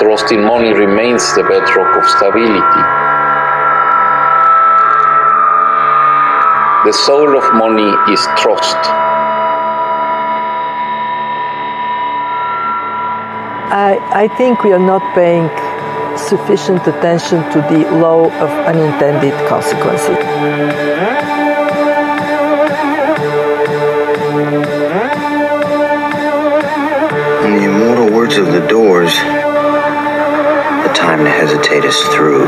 Trust in money remains the bedrock of stability. The soul of money is trust. I think we are not paying sufficient attention to the law of unintended consequences. In the immortal words of the Doors, the time to hesitate is through.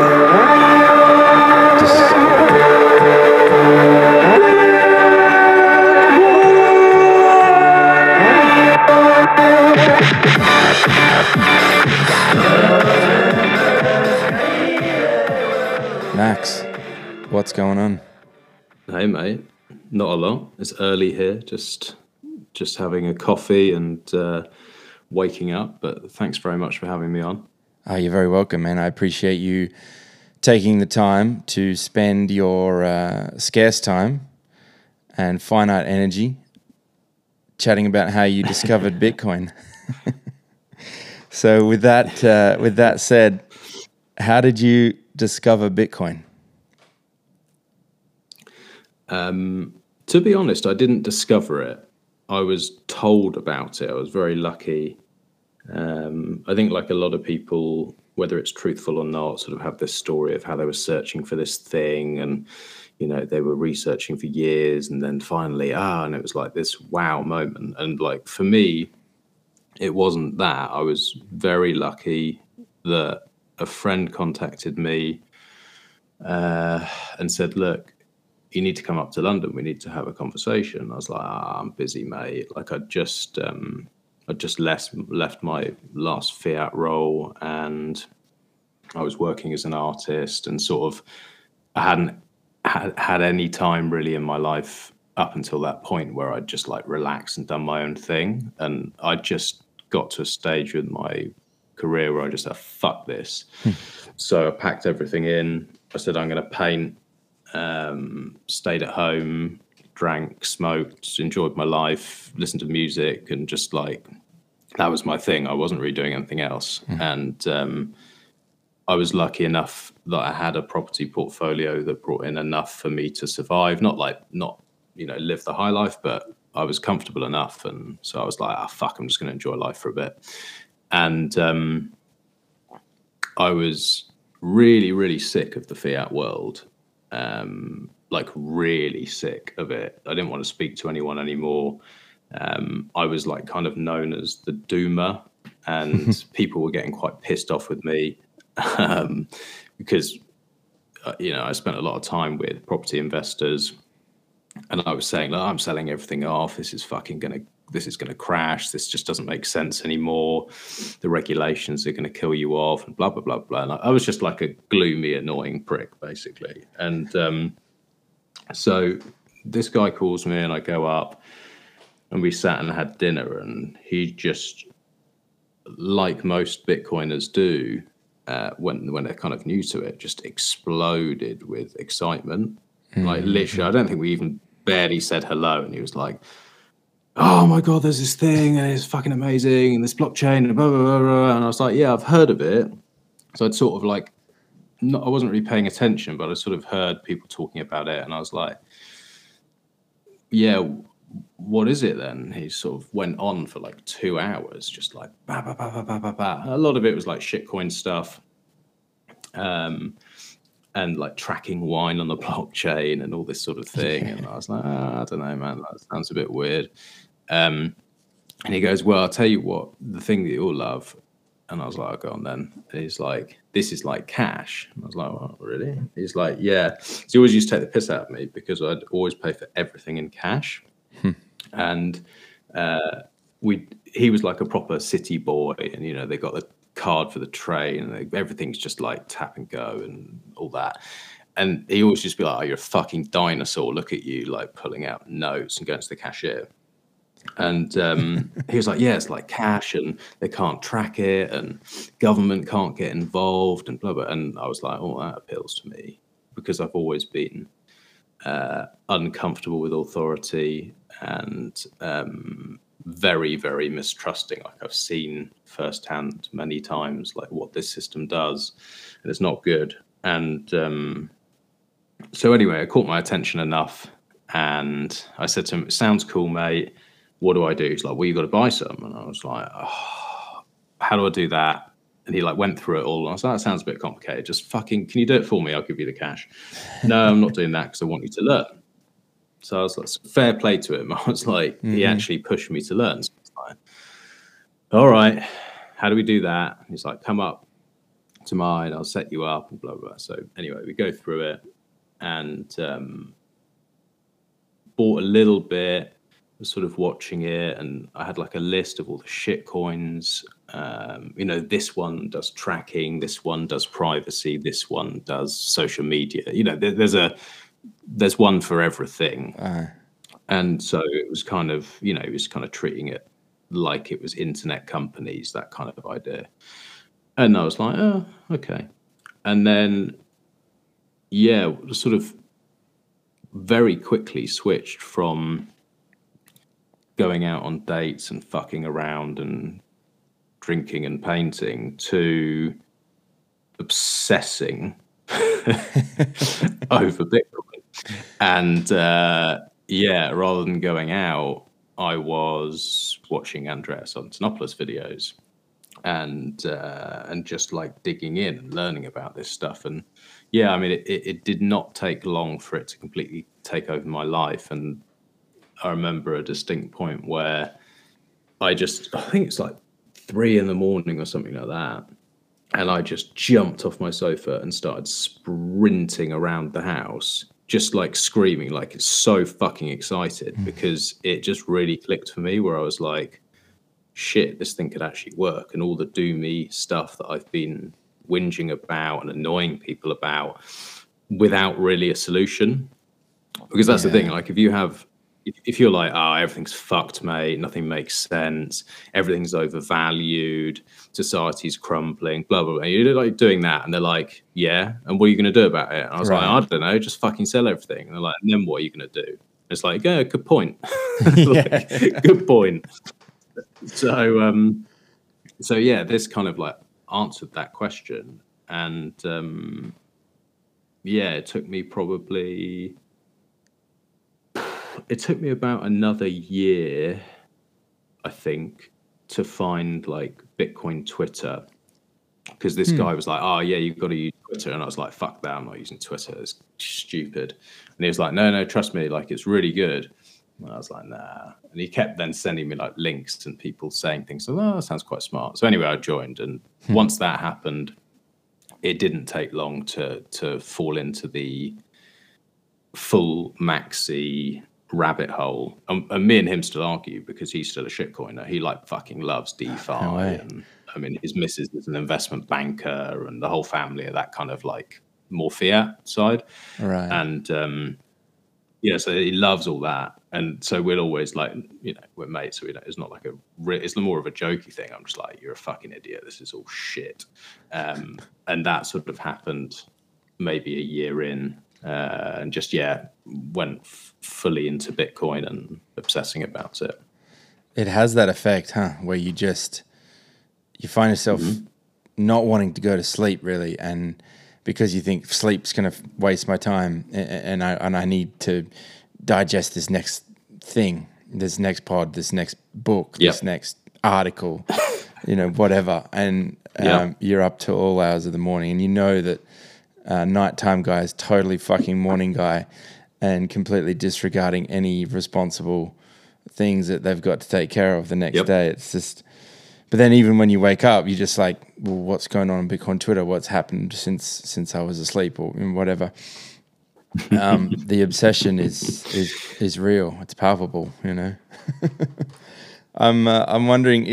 Max, what's going on? Hey mate, not a lot. It's early here, just having a coffee and waking up. But thanks very much for having me on. Oh, you're very welcome, man. I appreciate you taking the time to spend your scarce time and finite energy chatting about how you discovered Bitcoin. So with that said, how did you discover Bitcoin? To be honest, I didn't discover it. I was told about it. I was very lucky. I think like a lot of people, whether it's truthful or not, sort of have this story of how they were searching for this thing and, you know, they were researching for years and then finally, and it was like this wow moment. And like for me, it wasn't that. I was very lucky that a friend contacted me and said, look, you need to come up to London. We need to have a conversation. I was like, I'm busy, mate. Like I just left my last fiat role and I was working as an artist and sort of I hadn't had any time really in my life up until that point where I'd just like relaxed and done my own thing. And I just got to a stage with my career where I just said, fuck this. So I packed everything in. I said, I'm going to paint, stayed at home, drank, smoked, enjoyed my life, listened to music, and just like, that was my thing. I wasn't really doing anything else. And I was lucky enough that I had a property portfolio that brought in enough for me to survive, not live the high life, but I was comfortable enough. And so I was like, fuck, I'm just going to enjoy life for a bit. And I was really, really sick of the fiat world. Like really sick of it. I didn't want to speak to anyone anymore. I was like kind of known as the doomer and people were getting quite pissed off with me because, I spent a lot of time with property investors and I was saying, look, I'm selling everything off. This is going to crash. This just doesn't make sense anymore. The regulations are going to kill you off and blah, blah, blah, blah. And I was just like a gloomy, annoying prick, basically. And so this guy calls me and I go up and we sat and had dinner and he just, like most Bitcoiners do, when they're kind of new to it, just exploded with excitement. Like literally, I don't think we even barely said hello. And he was like, oh my God, there's this thing and it's fucking amazing and this blockchain and blah, blah, blah, blah. And I was like, yeah, I've heard of it. So I'd sort of like, I wasn't really paying attention, but I sort of heard people talking about it. And I was like, yeah, what is it then? He sort of went on for like 2 hours, just like, bah, bah, bah, bah, bah, bah, bah. A lot of it was like shitcoin stuff. And like tracking wine on the blockchain and all this sort of thing. And I was like, I don't know, man, that sounds a bit weird. And he goes, well, I'll tell you what, the thing that you'll love. And I was like, go on then. And he's like, this is like cash. And I was like, well, really? He's like, yeah. So he always used to take the piss out of me because I'd always pay for everything in cash. And he was like a proper city boy. And, they got the card for the train and everything's just like tap and go and all that. And he always just be like, oh, you're a fucking dinosaur. Look at you, like pulling out notes and going to the cashier. And he was like, yeah, it's like cash and they can't track it and government can't get involved and blah, blah. And I was like, oh, that appeals to me because I've always been uncomfortable with authority and very, very mistrusting. Like I've seen firsthand many times, like what this system does, and it's not good. And so anyway, it caught my attention enough, and I said to him, "It sounds cool, mate. What do I do?" He's like, "Well, you got to buy some." And I was like, "Oh, how do I do that?" And he like went through it all. And I was like, "That sounds a bit complicated. Just fucking, can you do it for me? I'll give you the cash." "No, I'm not doing that because I want you to learn." So I was like, fair play to him. I was like, he actually pushed me to learn. So I was like, all right, how do we do that? And he's like, come up to mine, I'll set you up, and blah, blah. So anyway, we go through it and bought a little bit, was sort of watching it. And I had like a list of all the shit coins. You know, this one does tracking, this one does privacy, this one does social media. You know, there's one for everything. And so it was kind of, you know, it was kind of treating it like it was internet companies, that kind of idea. And I was like, oh, okay. And then, yeah, sort of very quickly switched from going out on dates and fucking around and drinking and painting to obsessing over Bitcoin. And yeah, rather than going out, I was watching Andreas Antonopoulos videos and just like digging in and learning about this stuff. And yeah, I mean, it did not take long for it to completely take over my life. And I remember a distinct point where I think it's like 3 a.m. or something like that. And I just jumped off my sofa and started sprinting around the house, just like screaming, like it's so fucking excited, because it just really clicked for me, where I was like, shit, this thing could actually work. And all the doomy stuff that I've been whinging about and annoying people about without really a solution. Because that's the thing, like if you're like, oh, everything's fucked, mate, nothing makes sense, everything's overvalued, society's crumbling, blah, blah, blah. You're like doing that. And they're like, yeah, and what are you going to do about it? And I was like, I don't know, just fucking sell everything. And they're like, and then what are you going to do? And it's like, yeah, good point. Like, good point. So yeah, this kind of like answered that question. And yeah, it took me about another year, I think, to find like Bitcoin Twitter, because this guy was like, oh yeah, you've got to use Twitter. And I was like, fuck that, I'm not using Twitter, it's stupid. And he was like, no, trust me, like it's really good. And I was like, nah. And he kept then sending me like links and people saying things. So, oh, that sounds quite smart. So anyway, I joined. And once that happened, it didn't take long to fall into the full maxi rabbit hole. And me and him still argue, because he's still a shitcoiner. He like fucking loves DeFi. And I mean, his missus is an investment banker, and the whole family are that kind of like more fiat side. Right. And yeah, so he loves all that. And so we'll always like, you know, we're mates. So it's not like it's more of a jokey thing. I'm just like, you're a fucking idiot. This is all shit. And that sort of happened maybe a year in, and just, yeah, went fully into Bitcoin and obsessing about it. It has that effect, huh? Where you find yourself not wanting to go to sleep, really. And because you think sleep's going to waste my time, and I need to digest this next thing, this next pod, this next book, this next article, you know, whatever. And you're up to all hours of the morning, and you know that nighttime guy is totally fucking morning guy and completely disregarding any responsible things that they've got to take care of the next day. It's just... But then even when you wake up, you're just like, well, what's going on Bitcoin Twitter? What's happened since I was asleep or whatever? The obsession is real. It's palpable, you know. I'm wondering.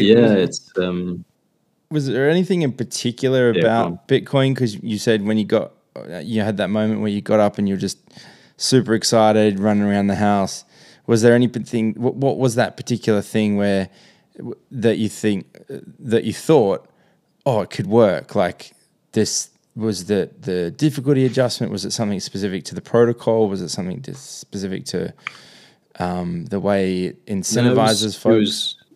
Was there anything in particular about Bitcoin? Because you said when you had that moment where you got up and you were just super excited, running around the house. Was there anything? What was that particular thing that you thought, oh, it could work? Like this was the difficulty adjustment? Was it something specific to the protocol? Was it something specific to the way it incentivizes folks?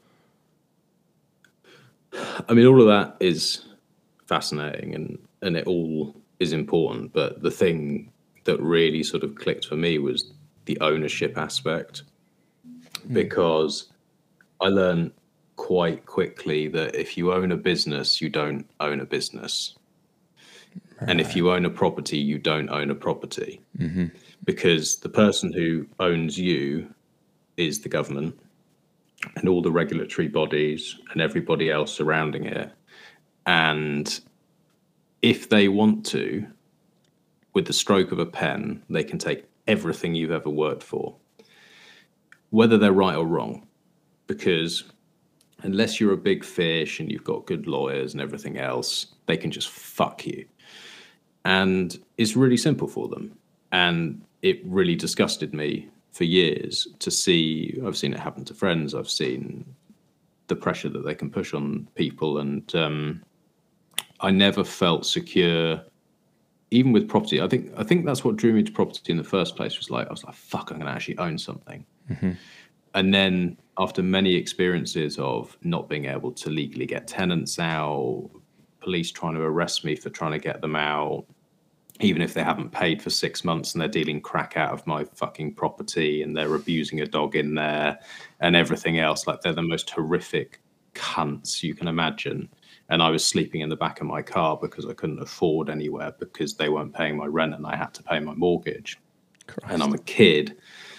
I mean, all of that is fascinating and it all is important. But the thing that really sort of clicked for me was the ownership aspect, because I learned quite quickly that if you own a business, you don't own a business. Right. And if you own a property, you don't own a property. Mm-hmm. Because the person who owns you is the government and all the regulatory bodies and everybody else surrounding it. And if they want to, with the stroke of a pen, they can take everything you've ever worked for, whether they're right or wrong. Because unless you're a big fish and you've got good lawyers and everything else, they can just fuck you. And it's really simple for them. And it really disgusted me for years to see. I've seen it happen to friends. I've seen the pressure that they can push on people. And I never felt secure, even with property. I think that's what drew me to property in the first place. I was like, fuck, I'm going to actually own something. Mm-hmm. And then after many experiences of not being able to legally get tenants out, police trying to arrest me for trying to get them out, even if they haven't paid for 6 months and they're dealing crack out of my fucking property and they're abusing a dog in there and everything else, like they're the most horrific cunts you can imagine. And I was sleeping in the back of my car because I couldn't afford anywhere because they weren't paying my rent and I had to pay my mortgage. Christ. And I'm a kid.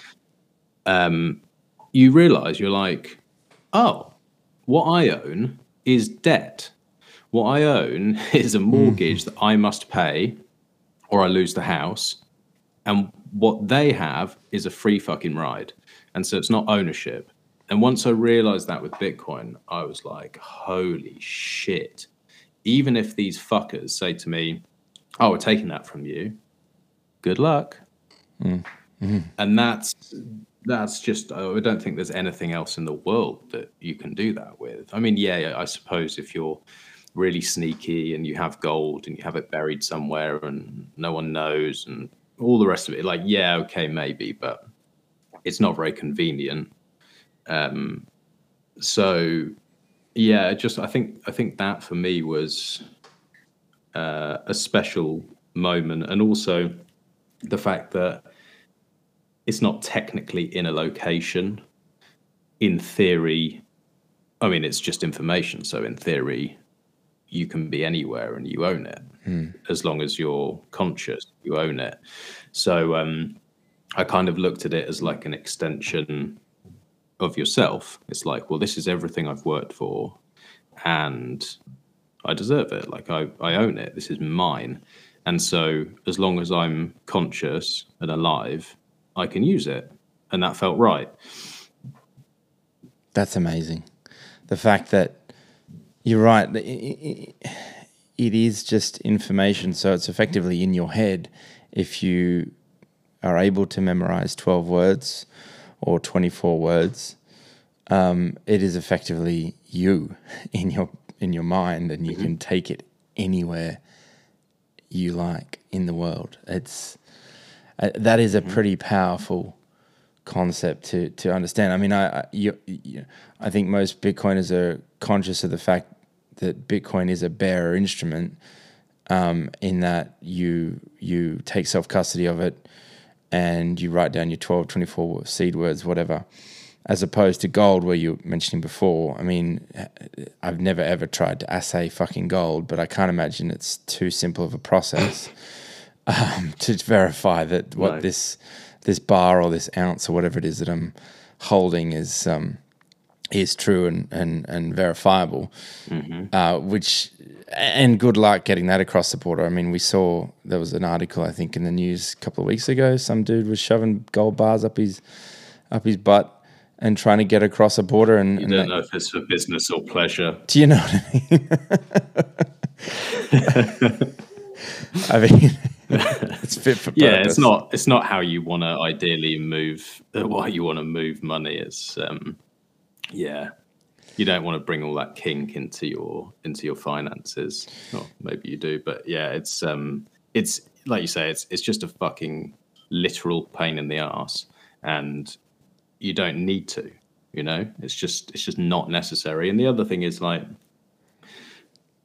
You realize you're like, oh, what I own is debt. What I own is a mortgage that I must pay or I lose the house. And what they have is a free fucking ride. And so it's not ownership. And once I realized that with Bitcoin, I was like, holy shit. Even if these fuckers say to me, oh, we're taking that from you, good luck. Mm-hmm. And that's just, I don't think there's anything else in the world that you can do that with. I mean, yeah, I suppose if you're really sneaky and you have gold and you have it buried somewhere and no one knows and all the rest of it, like, yeah, okay, maybe, but it's not very convenient. So yeah, I think that for me was a special moment. And also the fact that it's not technically in a location. In theory, I mean, it's just information. So in theory, you can be anywhere and you own it. As long as you're conscious, you own it. So I kind of looked at it as like an extension of yourself. It's like, well, this is everything I've worked for and I deserve it. Like I own it. This is mine. And so as long as I'm conscious and alive, I can use it. And that felt right. That's amazing. The fact that you're right. It is just information. So it's effectively in your head. If you are able to memorize 12 words or 24 words, it is effectively you in your mind, and you can take it anywhere you like in the world. It's that is a pretty powerful concept to understand. I mean, I think most Bitcoiners are conscious of the fact that Bitcoin is a bearer instrument, in that you take self-custody of it and you write down your 12, 24 seed words, whatever, as opposed to gold, where you were mentioning before. I mean, I've never ever tried to assay fucking gold, but I can't imagine it's too simple of a process to verify that what this bar or this ounce or whatever it is that I'm holding is true and verifiable. Which, and good luck getting that across the border. I mean, we saw there was an article, I think, in the news a couple of weeks ago. Some dude was shoving gold bars up his butt and trying to get across a border. And you don't know if it's for business or pleasure. Do you know what I mean? I mean, it's fit for purpose. Yeah, it's not how you want to ideally move. Why you want to move money? It's you don't want to bring all that kink into your finances. Well, maybe you do, but yeah, it's like you say, it's just a fucking literal pain in the ass, and you don't need to. You know, it's just not necessary. And the other thing is, like,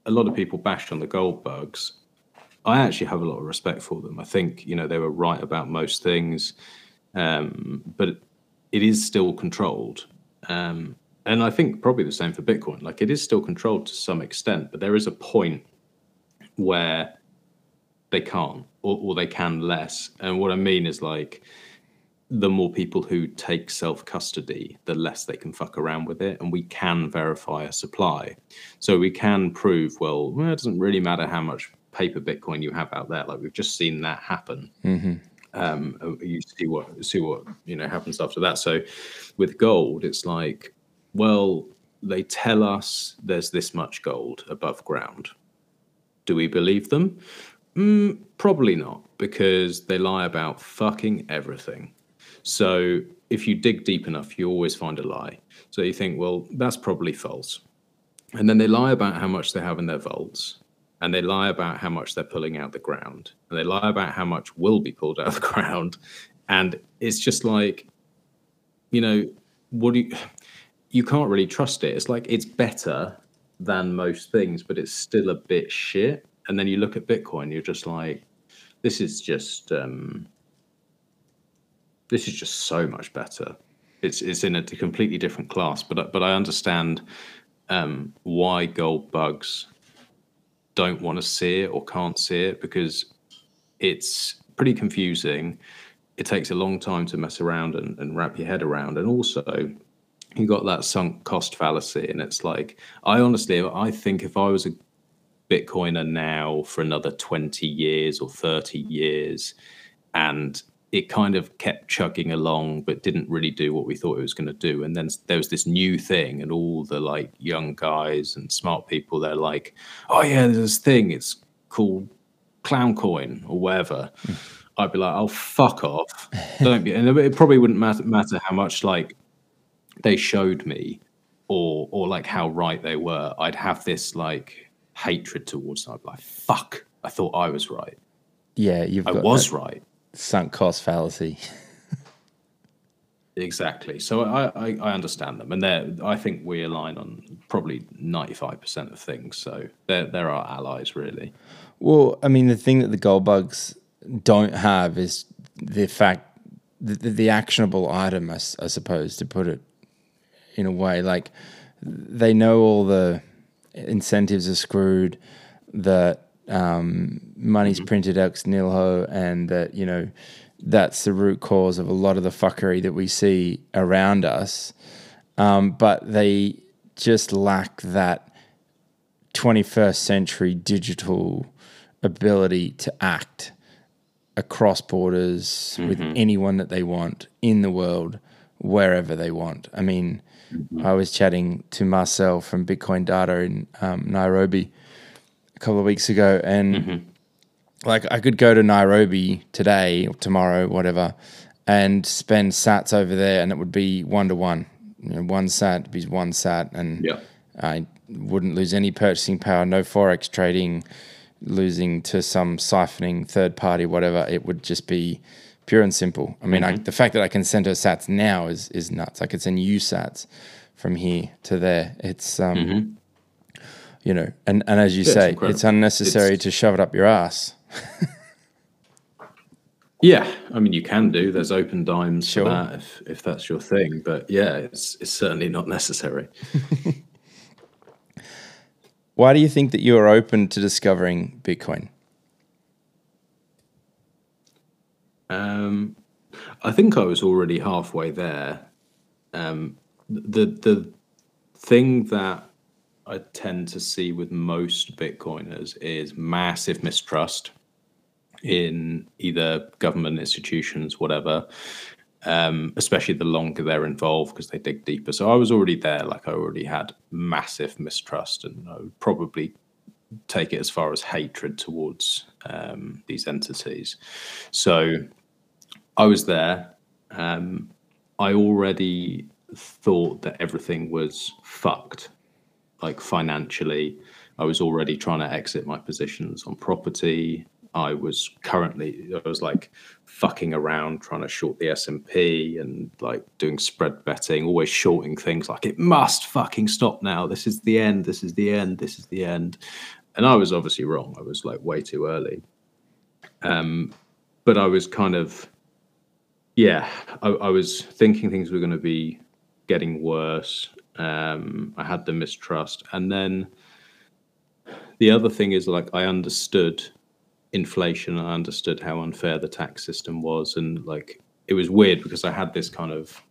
a lot of people bashed on the gold bugs. I actually have a lot of respect for them. I think, they were right about most things, but it is still controlled. And I think probably the same for Bitcoin. Like, it is still controlled to some extent, but there is a point where they can't, or they can less. And what I mean is, like, the more people who take self-custody, the less they can fuck around with it. And we can verify a supply. So we can prove, well, it doesn't really matter how much paper Bitcoin you have out there. Like, we've just seen that happen. You see what happens after that. So with gold, it's like, well, they tell us there's this much gold above ground. Do we believe them? Probably not, because they lie about fucking everything. So if you dig deep enough, you always find a lie. So you think, well, that's probably false. And then they lie about how much they have in their vaults. And they lie about how much they're pulling out the ground. And they lie about how much will be pulled out of the ground. And it's just like, what do you can't really trust it. It's like, it's better than most things, but it's still a bit shit. And then you look at Bitcoin, you're just like, this is just so much better. It's in a completely different class. But I understand why gold bugs don't want to see it or can't see it, because it's pretty confusing. It takes a long time to mess around and wrap your head around. And also, you got that sunk cost fallacy. And it's like, I think if I was a Bitcoiner now for another 20 years or 30 years, and it kind of kept chugging along, but didn't really do what we thought it was going to do. And then there was this new thing, and all the like young guys and smart people, they're like, oh yeah, there's this thing, it's called Clown Coin or whatever. I'd be like, oh, fuck off. Don't be. And it probably wouldn't matter how much like they showed me or like how right they were. I'd have this like hatred towards them. I'd be like, fuck, I thought I was right. Yeah, I was right. Sunk cost fallacy. Exactly. So I understand them, and I think we align on probably 95% of things. So they're our allies, really. Well, I mean, the thing that the gold bugs don't have is the fact that the actionable item, I suppose, to put it in a way. Like, they know all the incentives are screwed, that money's printed ex nihilo, and that, that's the root cause of a lot of the fuckery that we see around us. But they just lack that 21st century digital ability to act across borders with anyone that they want in the world, wherever they want. I mean, I was chatting to Marcel from Bitcoin Data in Nairobi a couple of weeks ago, and like, I could go to Nairobi today or tomorrow, whatever, and spend sats over there, and it would be 1-to-1. One sat would be one sat, and I wouldn't lose any purchasing power, no forex trading, losing to some siphoning third party, whatever. It would just be pure and simple. I mean, the fact that I can send her sats now is nuts. I could send you sats from here to there. It's and as you say, it's unnecessary to shove it up your ass. Yeah, I mean, you can do. There's open dimes for that if that's your thing. But yeah, it's certainly not necessary. Why do you think that you are open to discovering Bitcoin? I think I was already halfway there. The thing that I tend to see with most Bitcoiners is massive mistrust in either government institutions, whatever, especially the longer they're involved, because they dig deeper. So I was already there. Like, I already had massive mistrust, and I would probably take it as far as hatred towards these entities. So I was there. I already thought that everything was fucked. Like, financially, I was already trying to exit my positions on property. I was like fucking around trying to short the S&P and like doing spread betting, always shorting things like, it must fucking stop now. This is the end. This is the end. This is the end. And I was obviously wrong. I was like way too early. But I was kind of, I was thinking things were going to be getting worse. I had the mistrust. And then the other thing is, like, I understood inflation. I understood how unfair the tax system was. And like, it was weird because I had this kind of,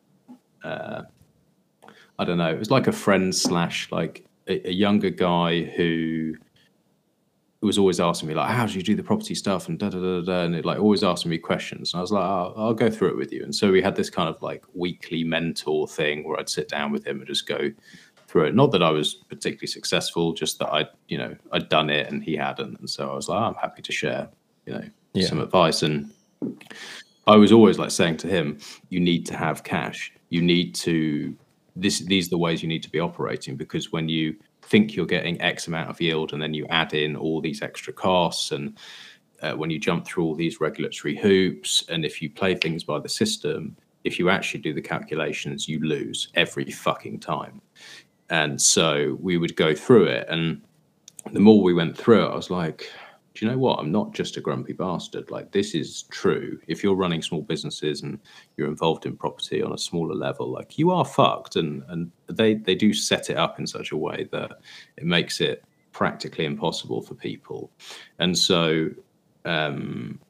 I don't know, it was like a friend / like a younger guy who was always asking me, like, how do you do the property stuff, and and it, like, always asking me questions. And I was like, I'll go through it with you. And so we had this kind of like weekly mentor thing where I'd sit down with him and just go through it. Not that I was particularly successful, just that I'd done it and he hadn't. And so I was like, I'm happy to share, some advice. And I was always like saying to him, you need to have cash. You need to, these are the ways you need to be operating, because when you think you're getting X amount of yield and then you add in all these extra costs, and when you jump through all these regulatory hoops, and if you play things by the system, if you actually do the calculations, you lose every fucking time. And so we would go through it, and the more we went through it, I was like, do you know what? I'm not just a grumpy bastard. Like, this is true. If you're running small businesses and you're involved in property on a smaller level, like, you are fucked. And they do set it up in such a way that it makes it practically impossible for people. And so, and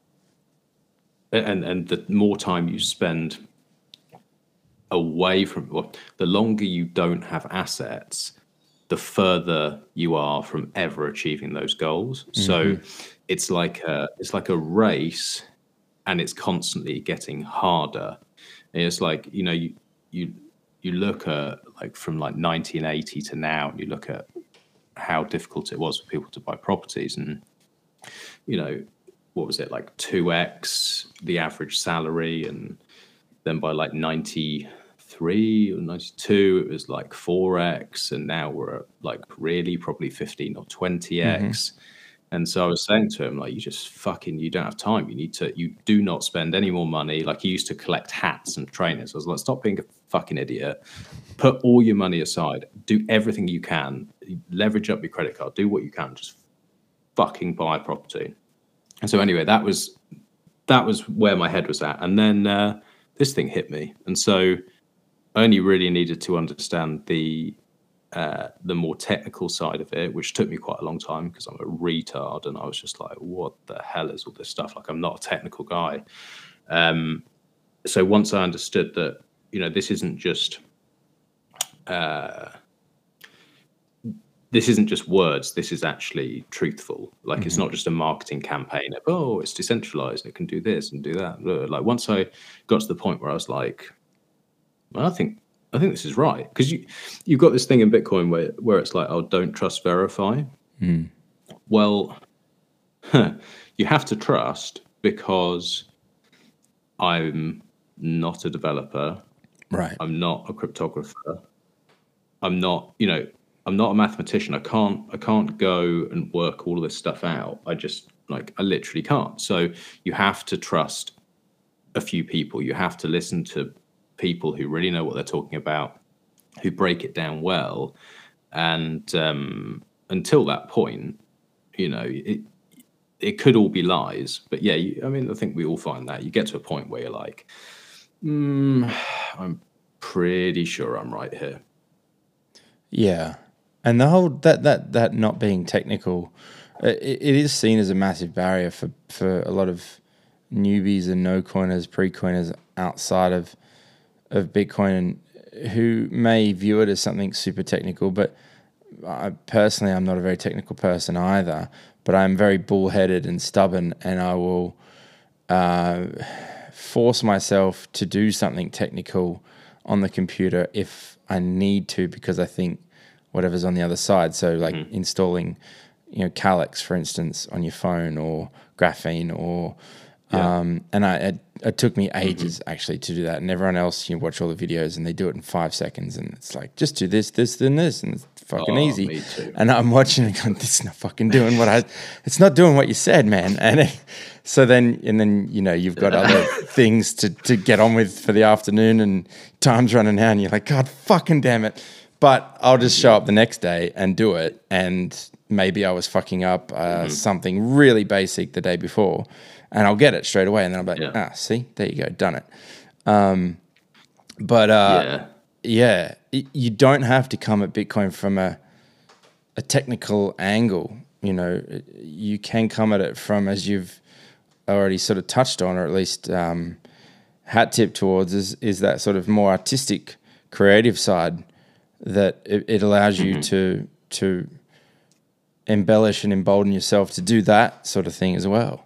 the more time you spend away from, well, the longer you don't have assets, the further you are from ever achieving those goals. Mm-hmm. So it's like a race, and it's constantly getting harder. And it's like, you look at, like, from like 1980 to now, and you look at how difficult it was for people to buy properties, and what was it, like 2x the average salary, and then by like 93 or 92 it was like 4x, and now we're at like really probably 15 or 20x. Mm-hmm. And so I was saying to him, like, you don't have time. You do not spend any more money. Like, he used to collect hats and trainers. I was like, stop being a fucking idiot. Put all your money aside. Do everything you can. Leverage up your credit card. Do what you can. Just fucking buy a property. And so anyway, that was where my head was at. And then this thing hit me. And so I only really needed to understand the more technical side of it, which took me quite a long time because I'm a retard, and I was just like, what the hell is all this stuff? Like, I'm not a technical guy. So once I understood that, this isn't just words, this is actually truthful. Like, mm-hmm. It's not just a marketing campaign of, oh, it's decentralized, it can do this and do that. Like, once I got to the point where I was like, well, I think this is right, because you've got this thing in Bitcoin where it's like, oh, don't trust, verify. Mm. Well, you have to trust, because I'm not a developer, right? I'm not a cryptographer. I'm not a mathematician. I can't go and work all of this stuff out. I literally can't. So you have to trust a few people. You have to listen to people who really know what they're talking about, who break it down well. And until that point, it could all be lies. But yeah, I think we all find that. You get to a point where you're like, I'm pretty sure I'm right here. Yeah. And the whole, that not being technical, it is seen as a massive barrier for a lot of newbies and no-coiners, pre-coiners outside of Bitcoin, who may view it as something super technical. But personally, I'm not a very technical person either, but I'm very bullheaded and stubborn, and I will force myself to do something technical on the computer if I need to, because I think whatever's on the other side. So like installing, Calyx, for instance, on your phone, or Graphene, or and it took me ages actually to do that. And everyone else, watch all the videos and they do it in 5 seconds, and it's like, just do this, then this, and it's fucking easy. Me too. And I'm watching and going, this is not fucking doing it's not doing what you said, man. And so then you've got other things to get on with for the afternoon, and time's running out, and you're like, God fucking damn it. But I'll just show up the next day and do it, and maybe I was fucking up something really basic the day before, and I'll get it straight away, and then I'm like, see, there you go, done it. You don't have to come at Bitcoin from a technical angle. You know, you can come at it from, as you've already sort of touched on, or at least hat tip towards, is that sort of more artistic, creative side that it allows you to embellish and embolden yourself to do that sort of thing as well.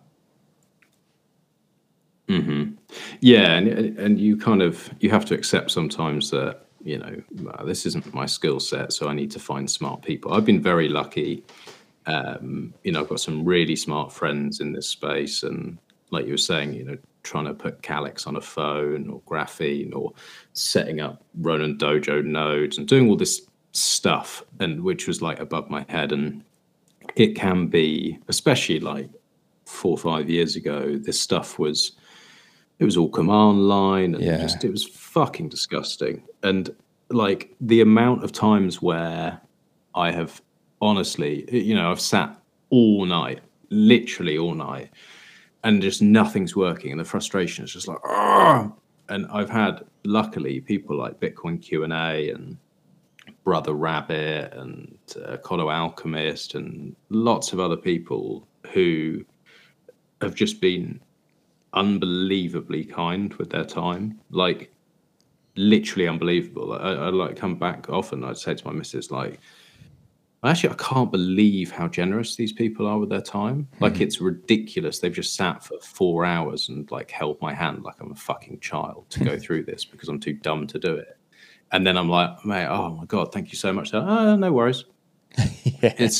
Yeah, and you kind of, you have to accept sometimes that, you know, this isn't my skill set, so I need to find smart people. I've been very lucky. You know, I've got some really smart friends in this space, and like you were saying, you know, trying to put Calyx on a phone or Graphene or setting up Ronin Dojo nodes and doing all this stuff, and which was like above my head. And it can be, especially like 4 or 5 years ago, this stuff was, it was all command line, and it was fucking disgusting. And like the amount of times where I have honestly, you know, I've sat all night, literally all night, and just nothing's working, and the frustration is just like, argh! And I've had, luckily, people like Bitcoin Q&A and Brother Rabbit and Colo Alchemist and lots of other people who have just been unbelievably kind with their time, like literally unbelievable. I like come back often, I'd say to my missus, like, actually, I can't believe how generous these people are with their time. Like, it's ridiculous. They've just sat for 4 hours and like held my hand like I'm a fucking child to go through this because I'm too dumb to do it. And then I'm like, mate, oh my God, thank you so much. No worries. It's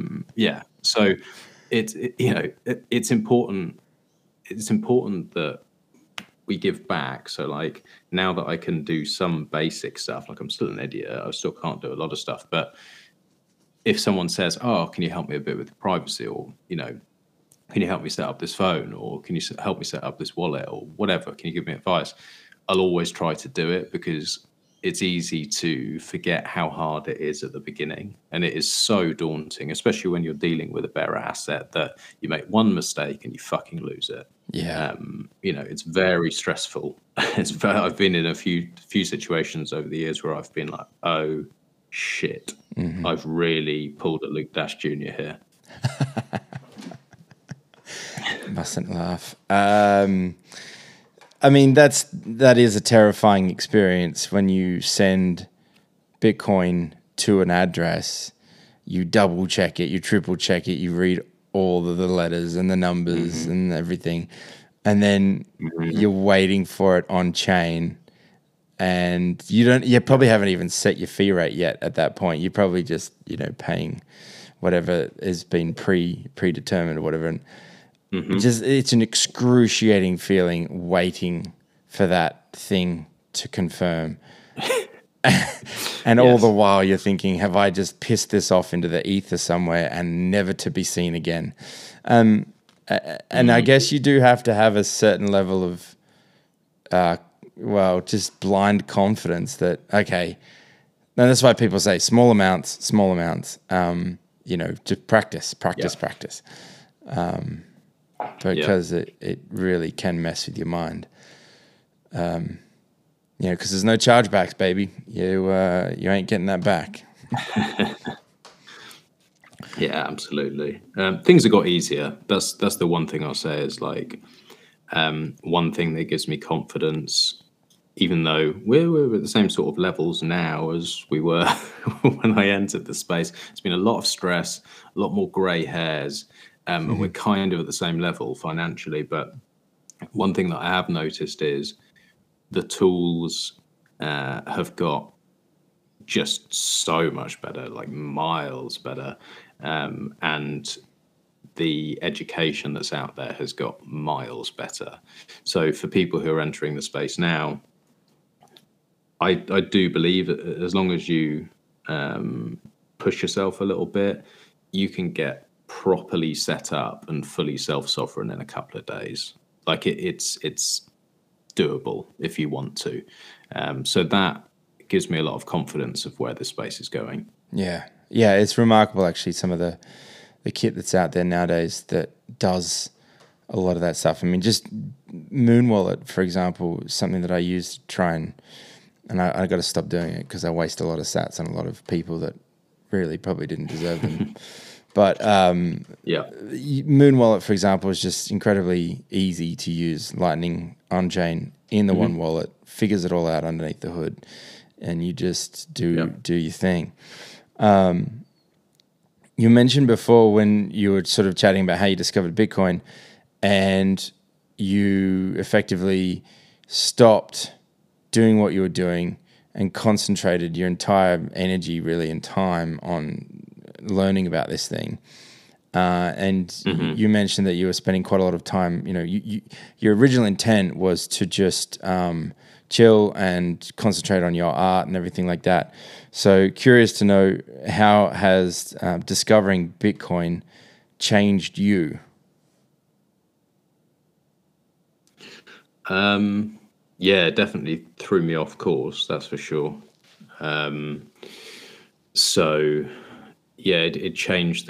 So it's important. It's important that we give back. So like, now that I can do some basic stuff, like I'm still an idiot, I still can't do a lot of stuff, but if someone says, oh, can you help me a bit with privacy, or, you know, can you help me set up this phone, or can you help me set up this wallet, or whatever, can you give me advice? I'll always try to do it, because it's easy to forget how hard it is at the beginning. And it is so daunting, especially when you're dealing with a bearer asset, that you make one mistake and you fucking lose it. Yeah. You know, it's very stressful. I've been in a few situations over the years where I've been like, oh, shit, I've really pulled a Luke Dash Jr. here. Mustn't laugh. I mean, that is a terrifying experience when you send Bitcoin to an address. You double check it, you triple check it, you read all of the letters and the numbers and everything, and then you're waiting for it on chain. And you probably haven't even set your fee rate yet at that point. You're probably just, you know, paying whatever has been predetermined or whatever. And it's an excruciating feeling waiting for that thing to confirm. And all the while you're thinking, have I just pissed this off into the ether somewhere and never to be seen again? And I guess you do have to have a certain level of just blind confidence that, okay, and that's why people say small amounts, you know, to practice. Because it really can mess with your mind. You know, because there's no chargebacks, baby. You ain't getting that back. Yeah, absolutely. Things have got easier. That's the one thing I'll say is like, one thing that gives me confidence, even though we're at the same sort of levels now as we were when I entered the space. It's been a lot of stress, a lot more grey hairs, and we're kind of at the same level financially. But one thing that I have noticed is the tools have got just so much better, like miles better, and the education that's out there has got miles better. So for people who are entering the space now, I do believe that as long as you push yourself a little bit, you can get properly set up and fully self-sovereign in a couple of days. Like it's doable if you want to. So that it gives me a lot of confidence of where the space is going. Yeah. Yeah, it's remarkable actually, some of the kit that's out there nowadays that does a lot of that stuff. I mean, just Moon Wallet, for example, is something that I use to try and I got to stop doing it because I waste a lot of sats on a lot of people that really probably didn't deserve them. But Moon Wallet, for example, is just incredibly easy to use. Lightning on-chain in the one wallet, figures it all out underneath the hood, and you just do your thing. You mentioned before when you were sort of chatting about how you discovered Bitcoin and you effectively stopped doing what you were doing and concentrated your entire energy really and time on learning about this thing. And you mentioned that you were spending quite a lot of time, your original intent was to just chill and concentrate on your art and everything like that. So curious to know, how has discovering Bitcoin changed you? Yeah, definitely threw me off course, that's for sure. So yeah, it changed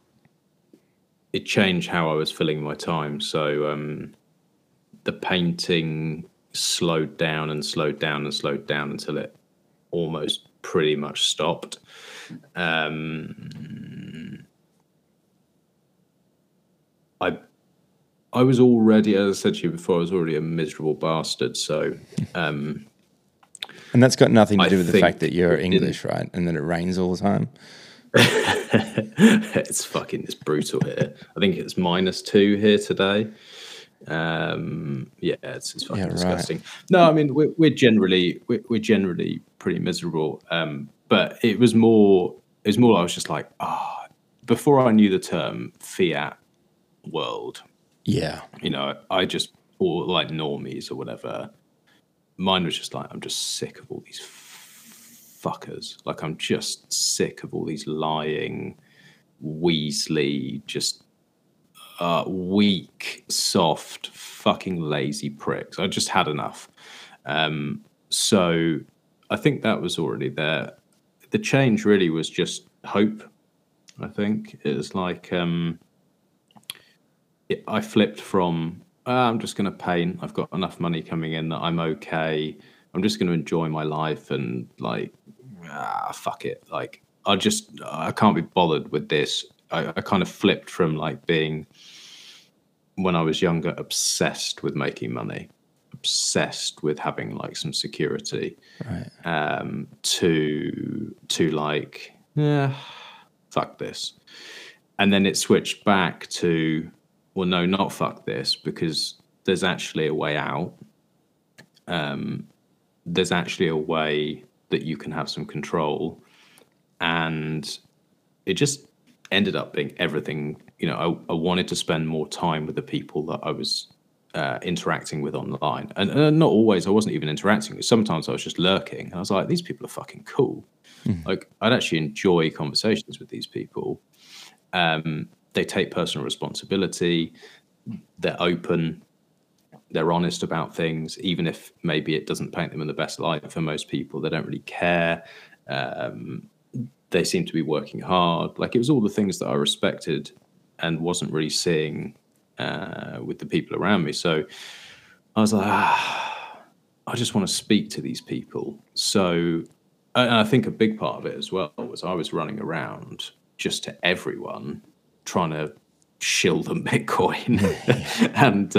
how I was filling my time. So the painting slowed down and slowed down and slowed down until it almost pretty much stopped. I was already, as I said to you before, I was already a miserable bastard. So, and that's got nothing to do with the fact that you're English, right? And that it rains all the time. It's brutal here. I think it's -2 here today. Yeah, it's fucking disgusting. Right. No, I mean we're generally pretty miserable. But it was more I was just like, before I knew the term fiat world. Yeah. I just, or like normies or whatever, mine was just like, I'm just sick of all these fuckers. Like, I'm just sick of all these lying, Weasley, just weak, soft, fucking lazy pricks. I just had enough. So I think that was already there. The change really was just hope, I think. It was like, I flipped from, I'm just going to paint. I've got enough money coming in that I'm okay. I'm just going to enjoy my life and like, fuck it. Like, I can't be bothered with this. I kind of flipped from like being, when I was younger, obsessed with making money, obsessed with having like some security, right. To like, fuck this. And then it switched back to, well, no, not fuck this, because there's actually a way out. There's actually a way that you can have some control. And it just ended up being everything. I wanted to spend more time with the people that I was interacting with online. And not always, I wasn't even interacting. Sometimes I was just lurking. And I was like, these people are fucking cool. Mm. Like, I'd actually enjoy conversations with these people. They take personal responsibility. They're open. They're honest about things, even if maybe it doesn't paint them in the best light for most people. They don't really care. They seem to be working hard. Like, it was all the things that I respected and wasn't really seeing with the people around me. So I was like, I just want to speak to these people. So, and I think a big part of it as well was I was running around just to everyone, trying to shill them Bitcoin. And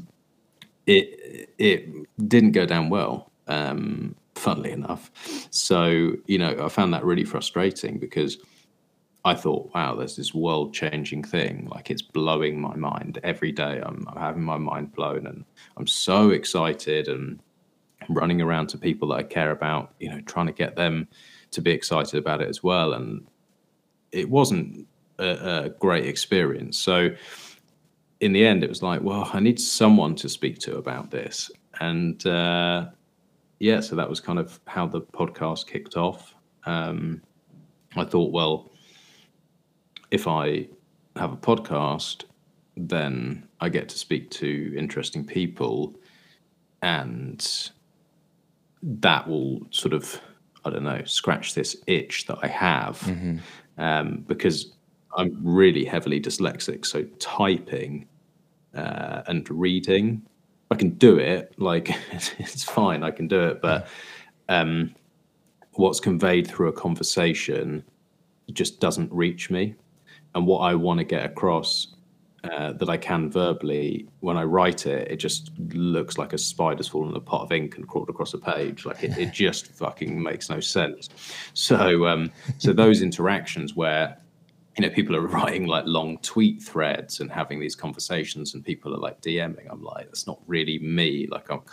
it didn't go down well, funnily enough. So, I found that really frustrating because I thought, wow, there's this world-changing thing. Like, it's blowing my mind every day. I'm having my mind blown, and I'm so excited and running around to people that I care about, trying to get them to be excited about it as well. And it wasn't a great experience. So in the end, it was like, well, I need someone to speak to about this. And so that was kind of how the podcast kicked off. I thought, well, if I have a podcast, then I get to speak to interesting people, and that will sort of I don't know, scratch this itch that I have, because I'm really heavily dyslexic. So typing and reading, I can do it. Like it's fine, I can do it. But what's conveyed through a conversation just doesn't reach me. And what I want to get across that I can verbally, when I write it, it just looks like a spider's fallen in a pot of ink and crawled across a page. Like it just fucking makes no sense. So, so those interactions where, you know, people are writing like long tweet threads and having these conversations, and people are like DMing, I'm like, that's not really me. Like I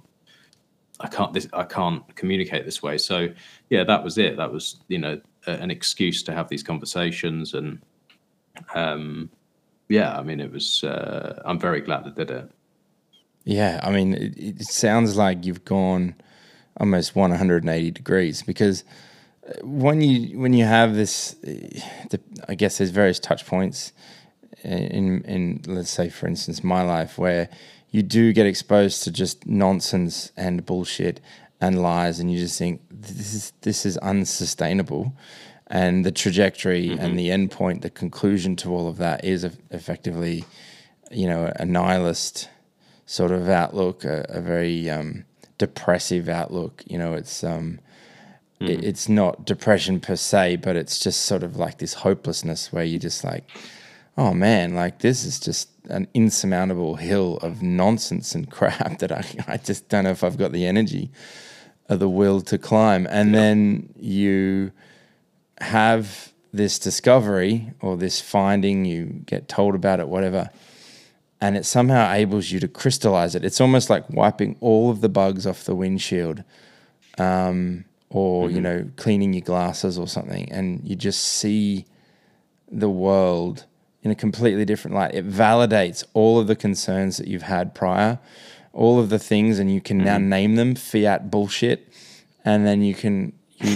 can't communicate this way. So yeah, that was it. That was, you know, an excuse to have these conversations. And yeah, I mean, it was, I'm very glad I did it. Yeah, I mean, it sounds like you've gone almost 180 degrees, because when you have this, I guess there's various touch points in let's say, for instance, my life, where you do get exposed to just nonsense and bullshit and lies, and you just think this is unsustainable. And the trajectory and the end point, the conclusion to all of that is effectively, you know, a nihilist sort of outlook, a very depressive outlook. You know, it's not depression per se, but it's just sort of like this hopelessness where you're just like, oh man, like this is just an insurmountable hill of nonsense and crap that I just don't know if I've got the energy or the will to climb. And then you have this discovery or this finding, you get told about it, whatever, and it somehow enables you to crystallize it. It's almost like wiping all of the bugs off the windshield, or you know, cleaning your glasses or something, and you just see the world in a completely different light. It validates all of the concerns that you've had prior, all of the things, and you can now name them fiat bullshit, and then you can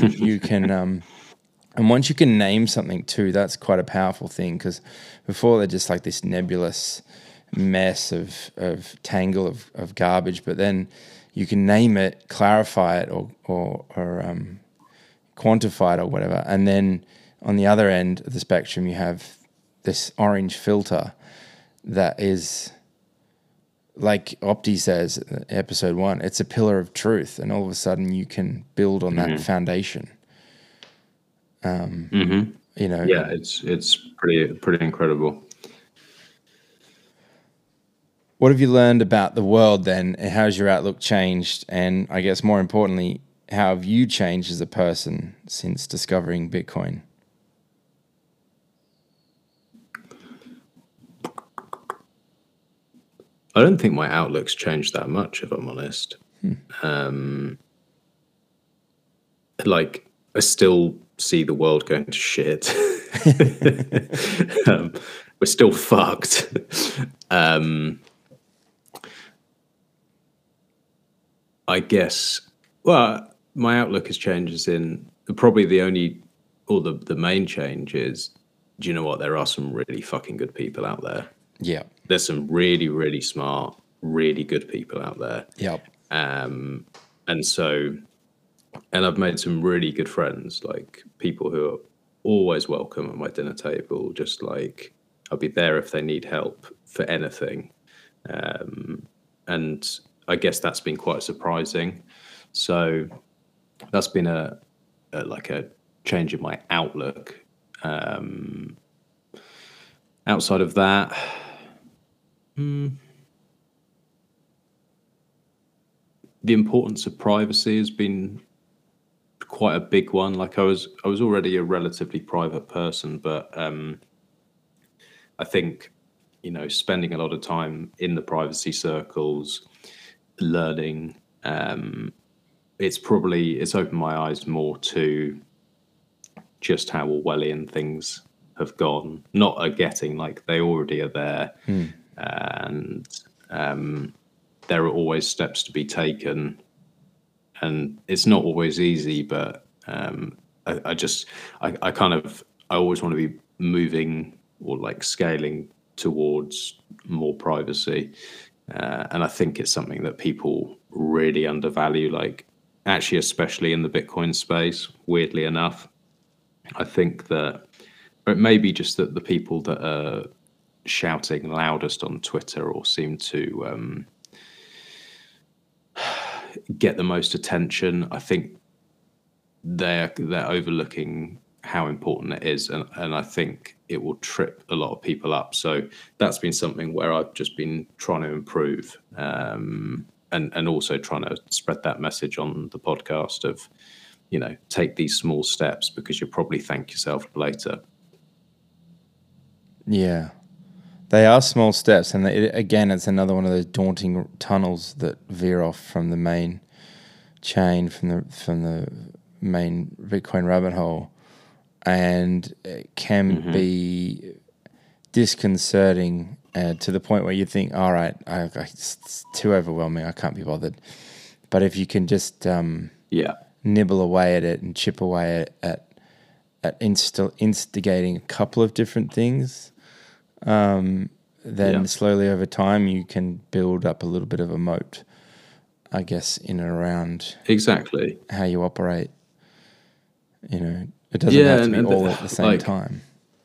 and once you can name something too, that's quite a powerful thing, because before they're just like this nebulous mess of tangle of garbage, but then you can name it, clarify it, or quantify it or whatever. And then on the other end of the spectrum, you have this orange filter that is, like Opti says, episode 1, it's a pillar of truth, and all of a sudden you can build on that foundation. You know, yeah, it's pretty incredible. What have you learned about the world then? How's your outlook changed? And I guess more importantly, how have you changed as a person since discovering Bitcoin? I don't think my outlook's changed that much, if I'm honest. Like, I still see the world going to shit. We're still fucked. I guess, well, my outlook has changed as in probably the only, or the main change is, do you know what? There are some really fucking good people out there. Yeah. There's some really, really smart, really good people out there. Yep. And so, and I've made some really good friends, like people who are always welcome at my dinner table, just like I'll be there if they need help for anything. And I guess that's been quite surprising. So that's been a change in my outlook. Outside of that, the importance of privacy has been quite a big one. Like I was already a relatively private person, but I think, you know, spending a lot of time in the privacy circles, learning, it's opened my eyes more to just how Orwellian things have gone. Not are getting, like they already are there, and there are always steps to be taken, and it's not always easy, but I always want to be moving or like scaling towards more privacy, and I think it's something that people really undervalue. Like actually, especially in the Bitcoin space, weirdly enough. I think that, or it may be just that the people that are shouting loudest on Twitter or seem to get the most attention, I think they're overlooking how important it is, and I think it will trip a lot of people up. So that's been something where I've just been trying to improve, and also trying to spread that message on the podcast of, take these small steps because you'll probably thank yourself later. Yeah, they are small steps, and again, it's another one of those daunting tunnels that veer off from the main chain, from the main Bitcoin rabbit hole, and it can be disconcerting to the point where you think, all right, it's too overwhelming, I can't be bothered. But if you can just nibble away at it and chip away at instigating a couple of different things, then slowly over time you can build up a little bit of a moat, I guess, in and around exactly how you operate. It doesn't have to be all at the same time.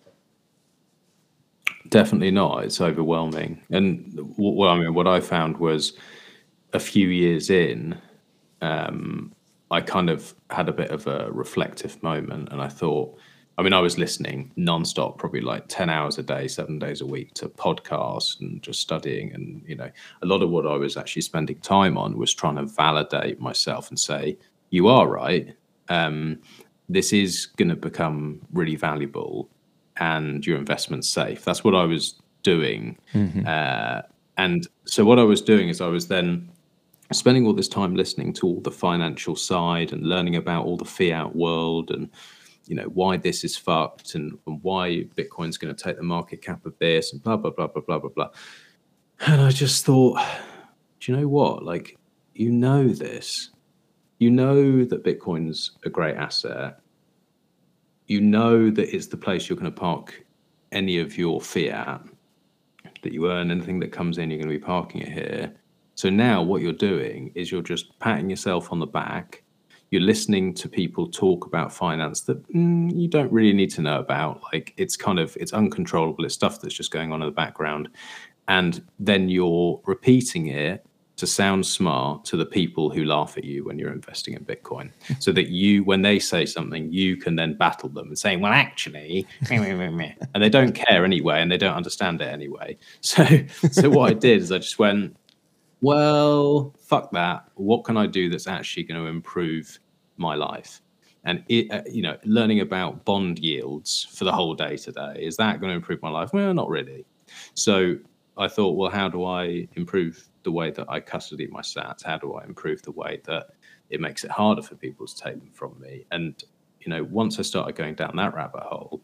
Definitely not. It's overwhelming. And what I found was a few years in, I kind of had a bit of a reflective moment, and I thought, I was listening nonstop, probably like 10 hours a day, 7 days a week to podcasts and just studying. And, a lot of what I was actually spending time on was trying to validate myself and say, you are right. This is going to become really valuable and your investment's safe. That's what I was doing. And so what I was doing is I was then spending all this time listening to all the financial side and learning about all the fiat world and, why this is fucked and why Bitcoin's going to take the market cap of this and blah, blah, blah, blah, blah, blah, blah. And I just thought, do you know what? Like, this. You know that Bitcoin's a great asset. You know that it's the place you're going to park any of your fiat that you earn. Anything that comes in, you're going to be parking it here. So now what you're doing is you're just patting yourself on the back. You're listening to people talk about finance that you don't really need to know about. Like, it's uncontrollable. It's stuff that's just going on in the background. And then you're repeating it to sound smart to the people who laugh at you when you're investing in Bitcoin, so that when they say something, you can then battle them and say, well, actually, and they don't care anyway, and they don't understand it anyway. So what I did is I just went, well, fuck that. What can I do that's actually going to improve my life? And learning about bond yields for the whole day today, is that going to improve my life? Well, not really. So I thought, well, how do I improve the way that I custody my sats? How do I improve the way that it makes it harder for people to take them from me? And, once I started going down that rabbit hole,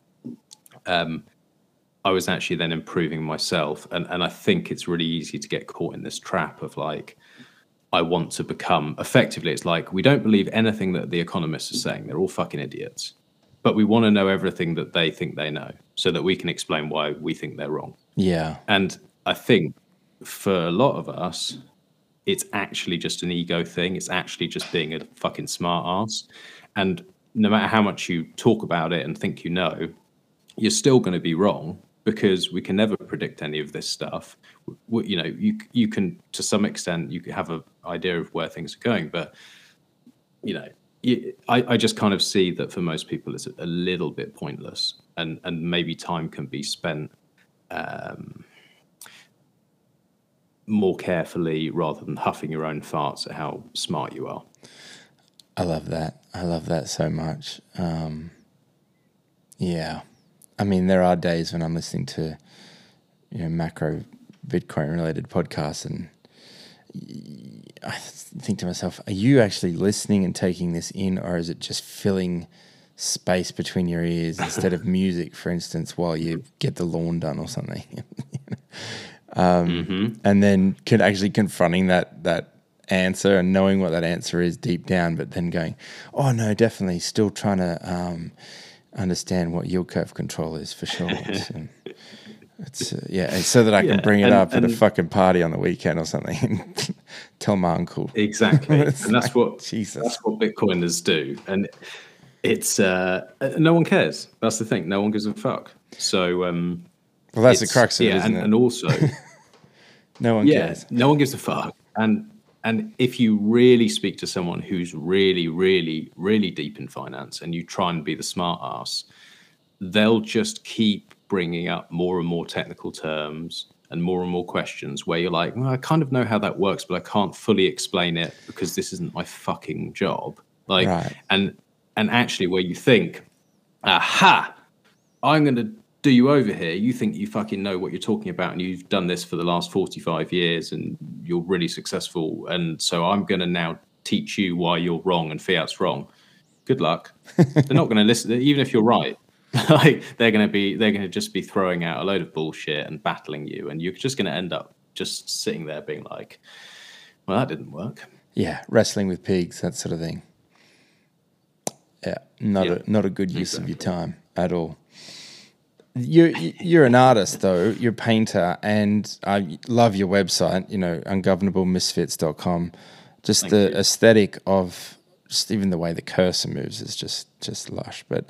I was actually then improving myself. And I think it's really easy to get caught in this trap of like, I want to become, effectively, it's like, we don't believe anything that the economists are saying. They're all fucking idiots. But we want to know everything that they think they know so that we can explain why we think they're wrong. Yeah. And I think for a lot of us, it's actually just an ego thing. It's actually just being a fucking smart ass. And no matter how much you talk about it and think you're still going to be wrong, because we can never predict any of this stuff. You can, to some extent, you can have an idea of where things are going, but I just kind of see that for most people it's a little bit pointless, and maybe time can be spent more carefully rather than huffing your own farts at how smart you are. I love that. I love that so much. Yeah. I mean, there are days when I'm listening to, macro Bitcoin related podcasts, and I think to myself, are you actually listening and taking this in, or is it just filling space between your ears instead of music, for instance, while you get the lawn done or something? And then actually confronting that answer and knowing what that answer is deep down, but then going, oh no, definitely still trying to understand what yield curve control is for sure. It's so that I can bring it up at a fucking party on the weekend or something and Tell my uncle. Exactly. It's And that's like, what Jesus. that's what Bitcoiners do. And it's no one cares. That's the thing. No one gives a fuck. So Well, that's the it's- crux of it, yeah, isn't it? and also No one yeah, cares. no one gives a fuck. And if you really speak to someone who's really, really, really deep in finance and you try and be the smart ass, they'll just keep bringing up more and more technical terms and more questions where you're like, well, I kind of know how that works, but I can't fully explain it because this isn't my fucking job. Like, Right. and actually where you think, aha, I'm going to do you over here. You think you fucking know what you're talking about and you've done this for the last 45 years and you're really successful. And so I'm going to now teach you why you're wrong and fiat's wrong. Good luck. They're not going to listen, even if you're right. Like they're going to just be throwing out a load of bullshit and battling you. And you're just going to end up just sitting there being like, well, that didn't work. Yeah, wrestling with pigs, that sort of thing. Yeah, not a good use of your time at all. You're an artist though. You're a painter, and I love your website. Ungovernablemisfits.com. Just Thank the you. aesthetic of just even the way the cursor moves is just lush. But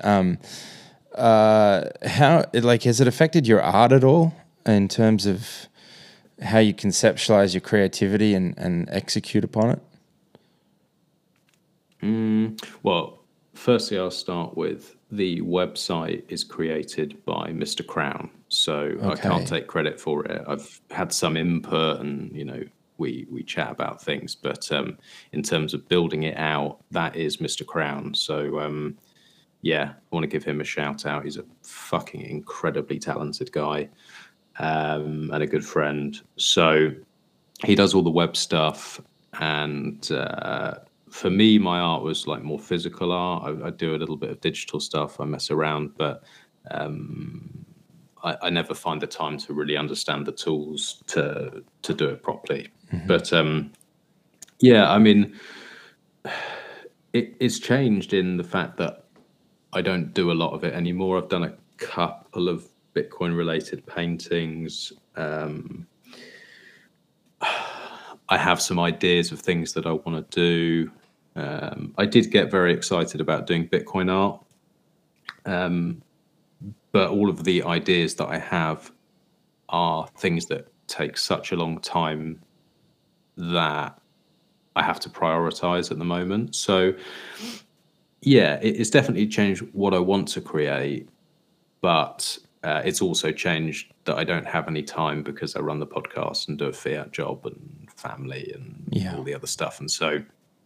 how has it affected your art at all in terms of how you conceptualize your creativity and execute upon it? Well, firstly, I'll start with the website is created by Mr. Crown, so I can't take credit for it. I've had some input, and we chat about things, but in terms of building it out, that is Mr. Crown. So yeah, I want to give him a shout out. He's a fucking incredibly talented guy and a good friend. So he does all the web stuff, and for me, my art was like more physical art. I do a little bit of digital stuff. I mess around, but I never find the time to really understand the tools to do it properly. Mm-hmm. But yeah, I mean, it's changed in the fact that I don't do a lot of it anymore. I've done a couple of Bitcoin-related paintings. I have some ideas of things that I want to do. I did get very excited about doing Bitcoin art, but all of the ideas that I have are things that take such a long time that I have to prioritize at the moment. So yeah, it's definitely changed what I want to create, but it's also changed that I don't have any time because I run the podcast and do a fiat job and family and all the other stuff. And so,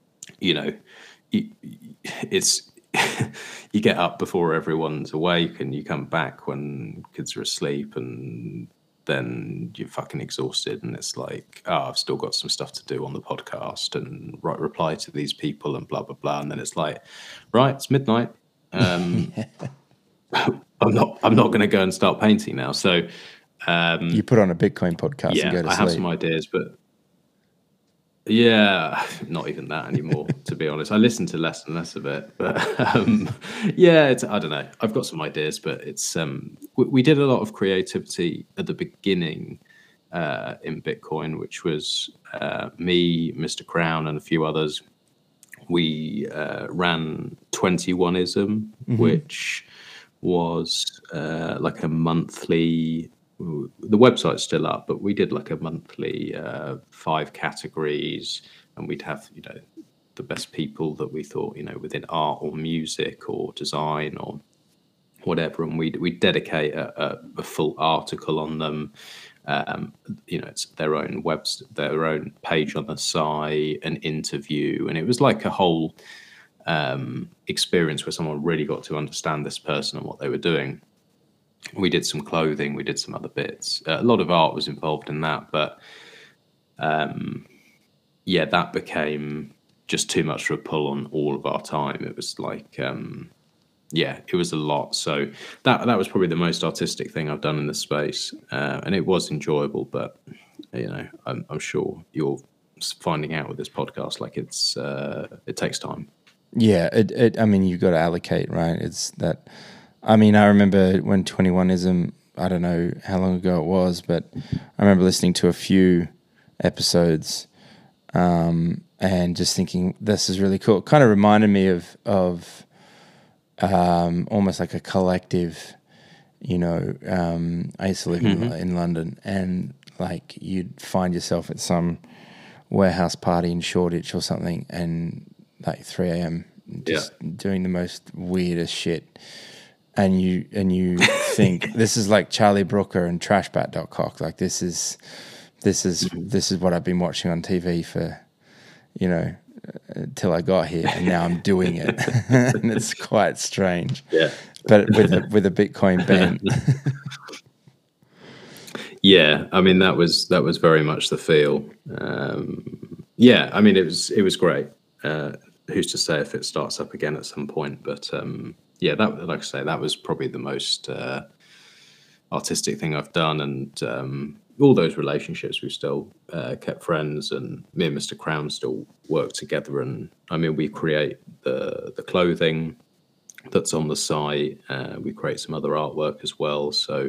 it's you get up before everyone's awake and you come back when kids are asleep, and then you're fucking exhausted, and it's like, I've still got some stuff to do on the podcast and reply to these people and blah blah blah, and then it's like, right, it's midnight. I'm not going to go and start painting now. So you put on a Bitcoin podcast and go to sleep. I have some ideas, but yeah, not even that anymore, to be honest. I listen to less and less of it, but yeah, I don't know. I've got some ideas, but it's we did a lot of creativity at the beginning in Bitcoin, which was me, Mr. Crown, and a few others. We ran 21ism, which was like a monthly. The website's still up, but we did like a monthly 5 categories, and we'd have the best people that we thought within art or music or design or whatever, and we'd dedicate a full article on them. It's their own their own page on the site, an interview, and it was like a whole experience where someone really got to understand this person and what they were doing. We did some clothing, we did some other bits. A lot of art was involved in that, but that became just too much of a pull on all of our time. It was like, it was a lot. So that was probably the most artistic thing I've done in this space, and it was enjoyable. But I'm sure you're finding out with this podcast, like it takes time. Yeah, I mean, you've got to allocate, right? It's that. I mean, I remember when 21ism, I don't know how long ago it was, but I remember listening to a few episodes, and just thinking this is really cool. It kind of reminded me of almost like a collective. You know, I used to live in London, and like you'd find yourself at some warehouse party in Shoreditch or something, and like 3 a.m. just doing the most weirdest shit, and you think this is like Charlie Brooker and Trashbat.cock. Like this is what I've been watching on TV for, you know, till I got here, and now I'm doing it, and it's quite strange. Yeah, but with a Bitcoin bent. Yeah, I mean that was very much the feel. Yeah, I mean it was great. Who's to say if it starts up again at some point? But yeah, that, like I say, that was probably the most artistic thing I've done, and all those relationships we've still kept friends, and me and Mr. Crown still work together. And I mean, we create the clothing that's on the site. We create some other artwork as well. So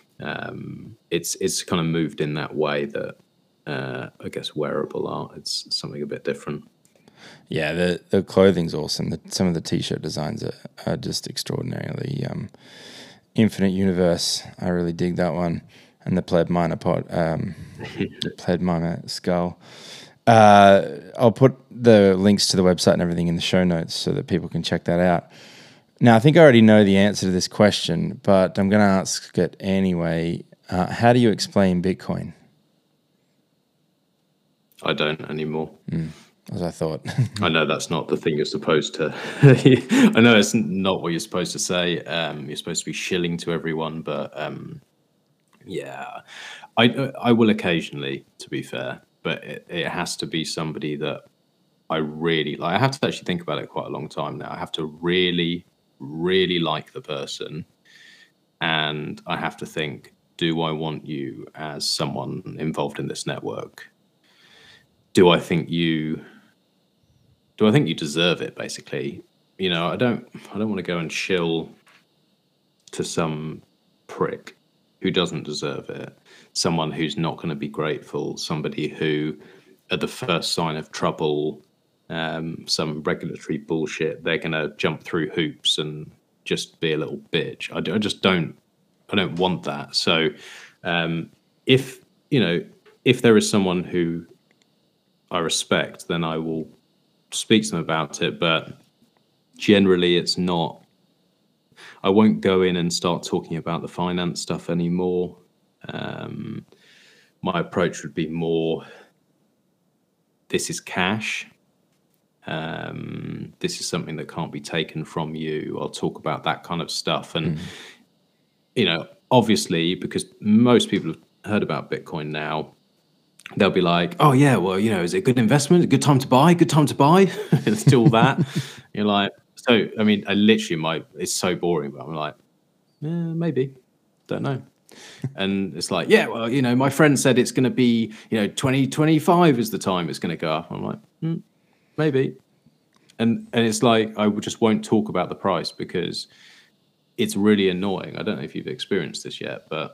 it's kind of moved in that way that I guess wearable art, it's something a bit different. Yeah, the clothing's awesome. Some of the t-shirt designs are just extraordinarily Infinite Universe. I really dig that one. And the Pleb Minor Pleb Minor skull. I'll put the links to the website and everything in the show notes so that people can check that out. Now, I think I already know the answer to this question, but I'm going to ask it anyway. How do you explain Bitcoin? I don't anymore. As I thought. I know that's not the thing you're supposed to. I know it's not what you're supposed to say. You're supposed to be shilling to everyone, but yeah, I will occasionally, to be fair, but it has to be somebody that I really like. I have to actually think about it quite a long time now. I have to really, really like the person, and I have to think, do I want you as someone involved in this network? Do I think you deserve it, basically? You know, I don't want to go and shill to some prick who doesn't deserve it, someone who's not going to be grateful, somebody who at the first sign of trouble, some regulatory bullshit, they're going to jump through hoops and just be a little bitch. I don't want that. So if there is someone who I respect, then I will speak to them about it. But generally, it's not. I won't go in and start talking about the finance stuff anymore. My approach would be more, this is cash. This is something that can't be taken from you. I'll talk about that kind of stuff. And, obviously, because most people have heard about Bitcoin now, they'll be like, oh, yeah, well, is it a good investment? A good time to buy? Good time to buy? It's still that. You're like, so, I mean, it's so boring, but I'm like, yeah, maybe. Don't know. And it's like, yeah, well, my friend said it's going to be, 2025 is the time it's going to go up. I'm like, maybe. And it's like, just won't talk about the price because it's really annoying. I don't know if you've experienced this yet, but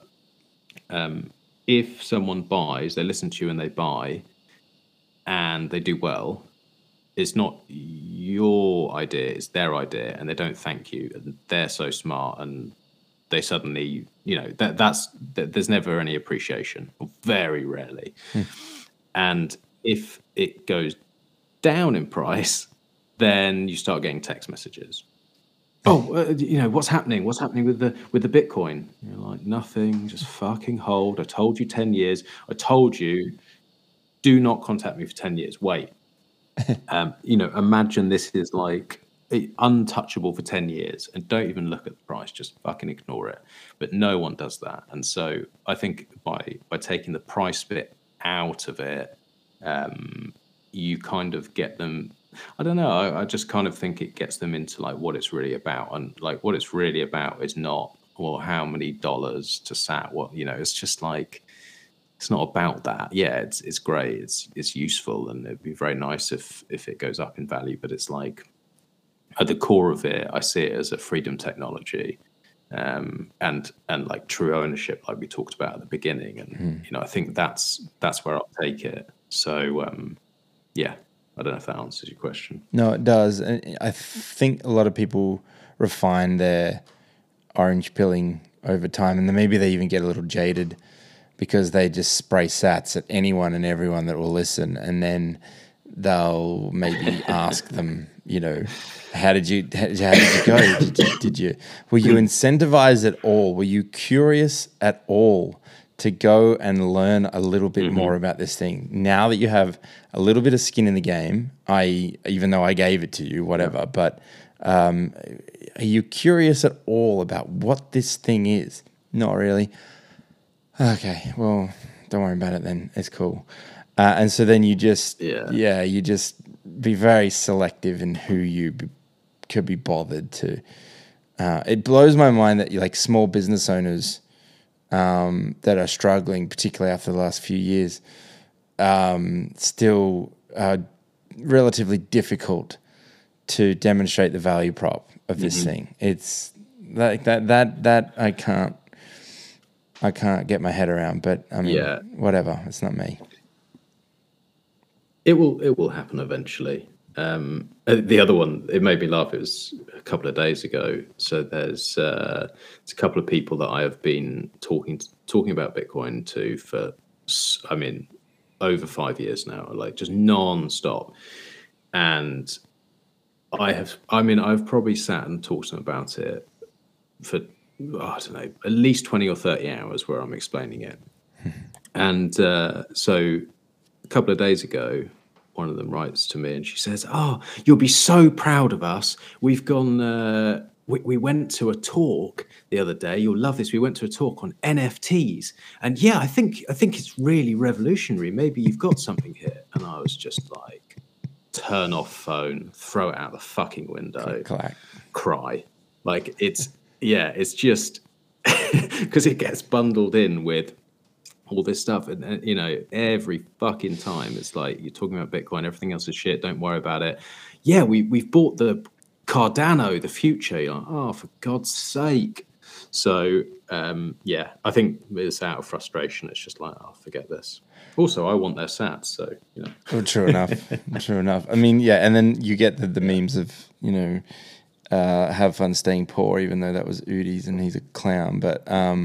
if someone buys, they listen to you and they buy and they do well, it's not your idea, it's their idea, and they don't thank you, and they're so smart, and they suddenly, there's never any appreciation, or very rarely. And if it goes down in price, then you start getting text messages. Oh, what's happening? What's happening with the Bitcoin? You're like, nothing, just fucking hold. I told you 10 years. I told you, do not contact me for 10 years. Wait. Imagine this is like untouchable for 10 years and don't even look at the price, just fucking ignore it. But no one does that. And so I think by taking the price bit out of it, you kind of get them. I don't know. I just kind of think it gets them into like what it's really about, and like what it's really about is not, well, how many dollars to sat. What it's just like, it's not about that. Yeah, it's great. It's useful, and it'd be very nice if it goes up in value. But it's like at the core of it, I see it as a freedom technology, and like true ownership, like we talked about at the beginning. And I think that's where I'll take it. So. yeah, I don't know if that answers your question. No, it does. And I think a lot of people refine their orange pilling over time, and then maybe they even get a little jaded because they just spray sats at anyone and everyone that will listen, and then they'll maybe ask them, how did you go? Were you incentivized at all? Were you curious at all to go and learn a little bit more about this thing? Now that you have a little bit of skin in the game, even though I gave it to you, whatever, but are you curious at all about what this thing is? Not really. Okay, well, don't worry about it then. It's cool. And so then you just, you just be very selective in who you could be bothered to. It blows my mind that like small business owners that are struggling, particularly after the last few years, still are relatively difficult to demonstrate the value prop of this thing. It's like that I can't get my head around, but I mean, whatever. It's not me. It will happen eventually. The other one, it made me laugh. It was a couple of days ago. So there's a couple of people that I have been talking about Bitcoin to for, over 5 years now, like just non-stop. And I've probably sat and talked to them about it for, I don't know, at least 20 or 30 hours where I'm explaining it. And so a couple of days ago, one of them writes to me and she says, "Oh, you'll be so proud of us. We've gone, we went to a talk the other day. You'll love this. We went to a talk on NFTs. And yeah, I think it's really revolutionary. Maybe you've got something here." And I was just like, turn off phone, throw it out the fucking window, cry. Like it's just because it gets bundled in with all this stuff, and every fucking time it's like you're talking about Bitcoin, everything else is shit. Don't worry about it. Yeah, we've bought the Cardano, the future. You're like, oh, for God's sake. So I think it's out of frustration. It's just like, oh, forget this. Also, I want their sats, so Well, true enough. True enough. I mean, yeah, and then you get the memes of have fun staying poor, even though that was Udi's and he's a clown, but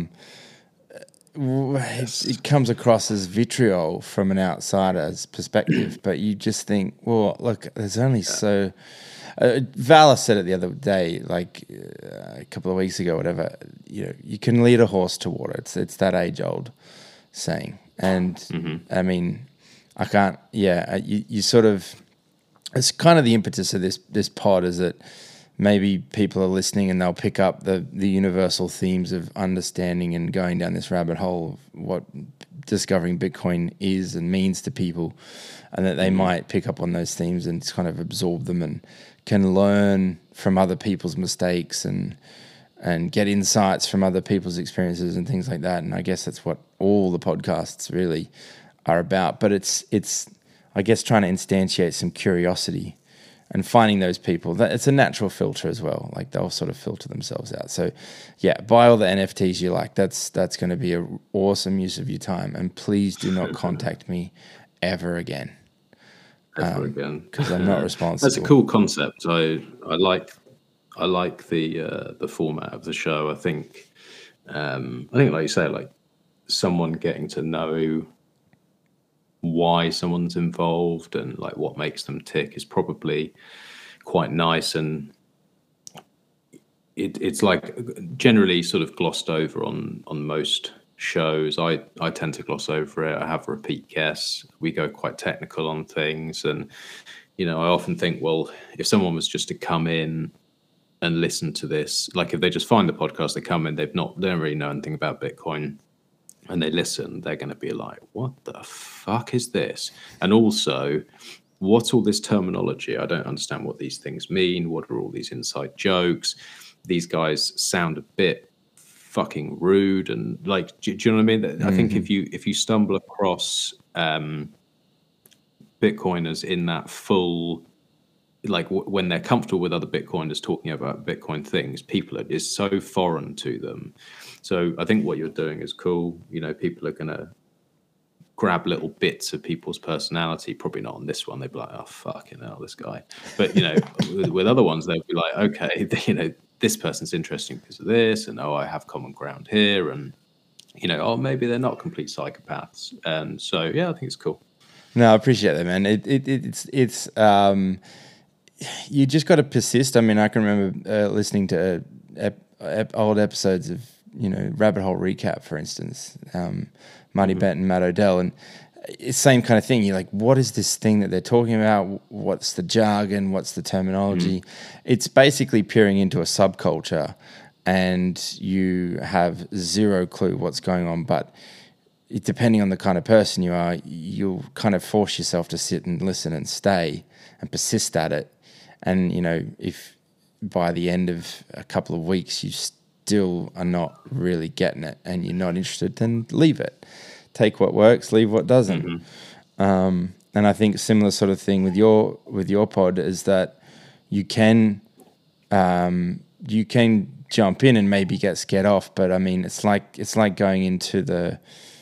it comes across as vitriol from an outsider's perspective, but you just think, well, look, there's only so... Vala said it the other day, like a couple of weeks ago, whatever, you can lead a horse to water. It's that age-old saying. And, I mean, I can't... Yeah, you sort of... It's kind of the impetus of this pod is that maybe people are listening and they'll pick up the universal themes of understanding and going down this rabbit hole of what discovering Bitcoin is and means to people, and that they might pick up on those themes and kind of absorb them and can learn from other people's mistakes and get insights from other people's experiences and things like that. And I guess that's what all the podcasts really are about. But it's I guess trying to instantiate some curiosity and finding those people. That it's a natural filter as well. Like they'll sort of filter themselves out. So yeah, buy all the NFTs you like. That's going to be an awesome use of your time. And please do not contact me ever again. Because I'm not responsible. That's a cool concept. I like the format of the show. I think like you say, like someone getting to know why someone's involved and like what makes them tick is probably quite nice, and it's like generally sort of glossed over on most shows. I tend to gloss over it. I have repeat guests. We go quite technical on things, and I often think, well, if someone was just to come in and listen to this, like if they just find the podcast, they come in, they don't really know anything about Bitcoin, and they listen, they're going to be like, what the fuck is this? And also, what's all this terminology? I don't understand what these things mean. What are all these inside jokes? These guys sound a bit fucking rude. And like, do you know what I mean? I think if you stumble across Bitcoiners in that full, like when they're comfortable with other Bitcoiners talking about Bitcoin things, is so foreign to them. So I think what you're doing is cool. People are going to grab little bits of people's personality. Probably not on this one. They'd be like, oh, fucking hell, this guy. But, you know, with other ones, they'd be like, okay, you know, this person's interesting because of this. And, oh, I have common ground here. And, you know, oh, maybe they're not complete psychopaths. And so, yeah, I think it's cool. No, I appreciate that, man. It's you just got to persist. I mean, I can remember listening to old episodes of, you know, Rabbit Hole Recap, for instance, Marty Benton, Matt Odell, and it's the same kind of thing. You're like, what is this thing that they're talking about? What's the jargon? What's the terminology? It's basically peering into a subculture, and you have zero clue what's going on. But depending on the kind of person you are, you'll kind of force yourself to sit and listen and stay and persist at it. And, you know, if by the end of a couple of weeks you still are not really getting it and you're not interested, then leave it. Take what works, leave what doesn't. And I think similar sort of thing with your pod is that you can jump in and maybe get scared off, but I mean it's like going into the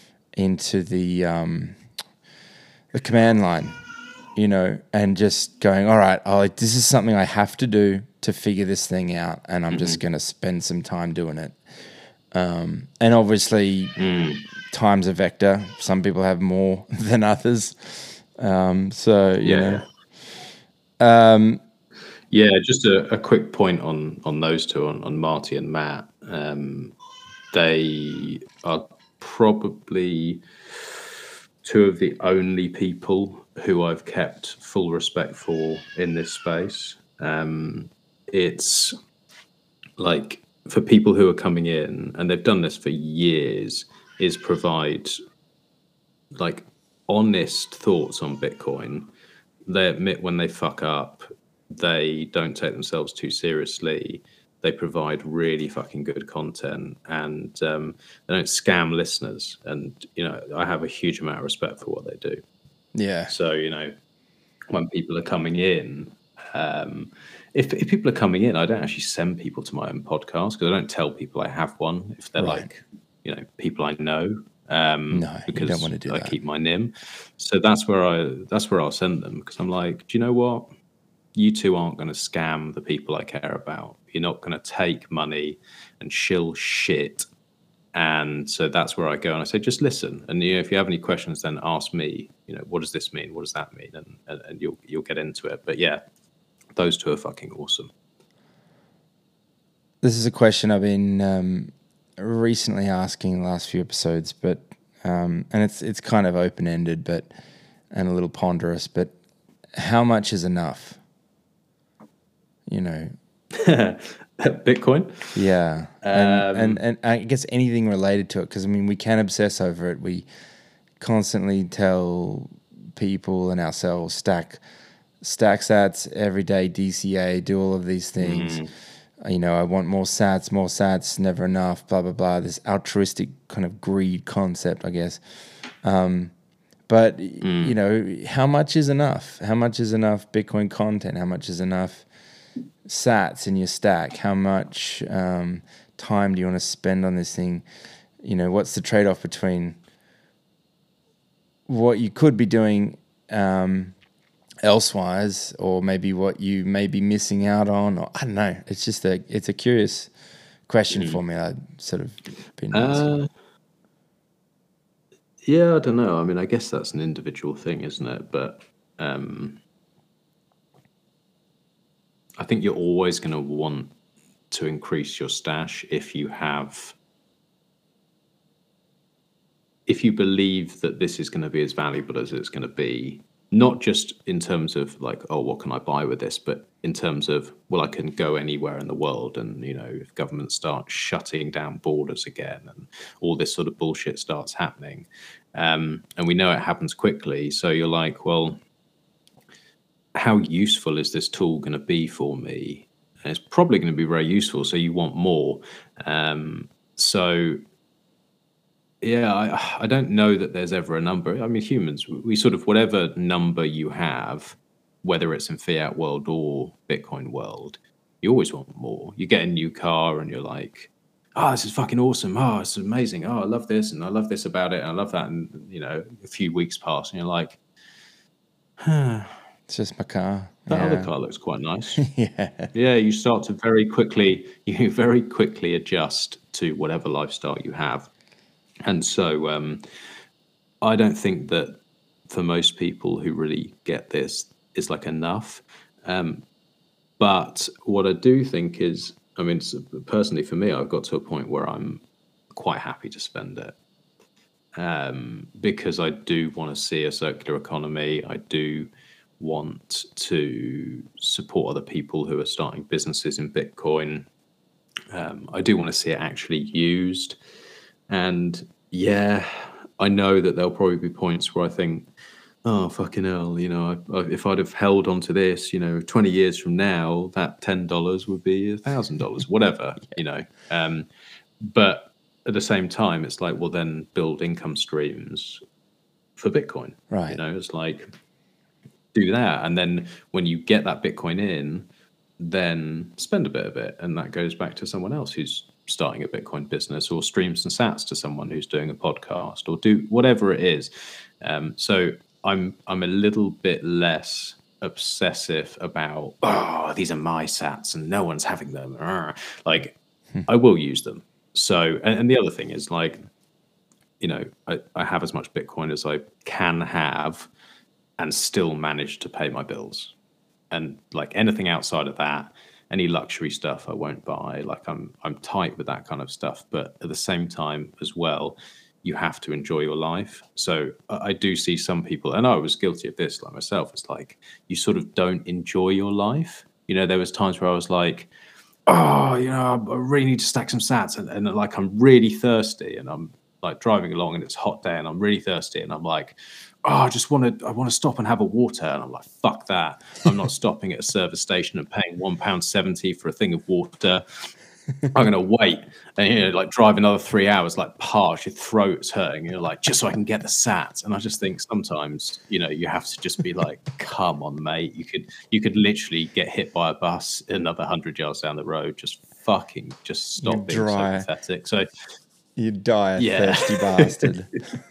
command line, you know, and just going, all right, this is something I have to do to figure this thing out, and I'm just going to spend some time doing it. And obviously, time's a vector. Some people have more than others. So, you know. Yeah, just a quick point on those two, on Marty and Matt. They are probably two of the only people who I've kept full respect for in this space. It's like, for people who are coming in, and they've done this for years, is provide like honest thoughts on Bitcoin. They admit when they fuck up. They don't take themselves too seriously. They provide really fucking good content, and they don't scam listeners. And, you know, I have a huge amount of respect for what they do. Yeah. So, you know, when people are coming in, if people are coming in, I don't actually send people to my own podcast, because I don't tell people I have one if they're like, you know, people I know. No, because you don't want to do I that. keep my NIM. So that's where I'll send them, because I'm like, do you know what? You two aren't going to scam the people I care about. You're not going to take money and shill shit. And so that's where I go, and I say, just listen. And, you know, if you have any questions, then ask me, you know, what does this mean? What does that mean? And you'll get into it. But yeah, those two are fucking awesome. This is a question I've been recently asking in the last few episodes, but and it's kind of open-ended, but and a little ponderous. But how much is enough? You know, Bitcoin. Yeah, and I guess anything related to it, because I mean we can obsess over it. We constantly tell people and ourselves stack sats every day, DCA, do all of these things. You know, I want more sats, never enough, blah blah blah. This altruistic kind of greed concept, I guess. But you know, how much is enough? How much is enough Bitcoin content? How much is enough sats in your stack? How much time do you want to spend on this thing? You know, what's the trade-off between what you could be doing elsewise, or maybe what you may be missing out on, or I don't know. It's just it's a curious question for me. I've sort of been asking. Yeah, I don't know. I mean, I guess that's an individual thing, isn't it? But I think you're always going to want to increase your stash if you believe that this is going to be as valuable as it's going to be, not just in terms of like, oh, what can I buy with this, but in terms of, well, I can go anywhere in the world, and, you know, if governments start shutting down borders again and all this sort of bullshit starts happening, and we know it happens quickly, so you're like, well, how useful is this tool going to be for me? And it's probably going to be very useful, so you want more. So yeah, I don't know that there's ever a number. I mean, humans, we sort of, whatever number you have, whether it's in fiat world or Bitcoin world, you always want more. You get a new car and you're like, oh, this is fucking awesome. Oh, it's amazing. Oh, I love this and I love this about it and I love that. And a few weeks pass and you're like, It's just my car. that other car looks quite nice. Yeah. Yeah, you start to very quickly adjust to whatever lifestyle you have. And so I don't think that for most people who really get this is like enough. But what I do think is, I mean, personally for me, I've got to a point where I'm quite happy to spend it. Because I do want to see a circular economy. I do want to support other people who are starting businesses in Bitcoin. I do want to see it actually used. And yeah, I know that there'll probably be points where I think, oh, fucking hell, if I'd have held on to this, 20 years from now, that $10 would be $1,000, whatever, But at the same time, it's like, well, then build income streams for Bitcoin. Right. It's like, do that. And then when you get that Bitcoin in, then spend a bit of it. And that goes back to someone else who's starting a Bitcoin business, or stream some sats to someone who's doing a podcast, or do whatever it is. So I'm a little bit less obsessive about, oh, these are my sats and no one's having them. Like, I will use them. So, and the other thing is, like, I have as much Bitcoin as I can have and still manage to pay my bills. And like anything outside of that, any luxury stuff I won't buy. Like I'm tight with that kind of stuff. But at the same time as well, you have to enjoy your life. So I do see some people, and I was guilty of this like myself. It's like you sort of don't enjoy your life. There was times where I was like, oh, I really need to stack some sats, and like I'm really thirsty, and I'm like driving along, and it's a hot day, and I'm really thirsty, and I'm like, oh, I want to stop and have a water, and I'm like, fuck that, I'm not stopping at a service station and paying £1.70 for a thing of water. I'm gonna wait and like drive another 3 hours, like parched, your throat's hurting, like just so I can get the sats. And I just think sometimes you have to just be like, come on, mate, you could literally get hit by a bus another 100 yards down the road. Just stop being so pathetic. So you die a thirsty bastard.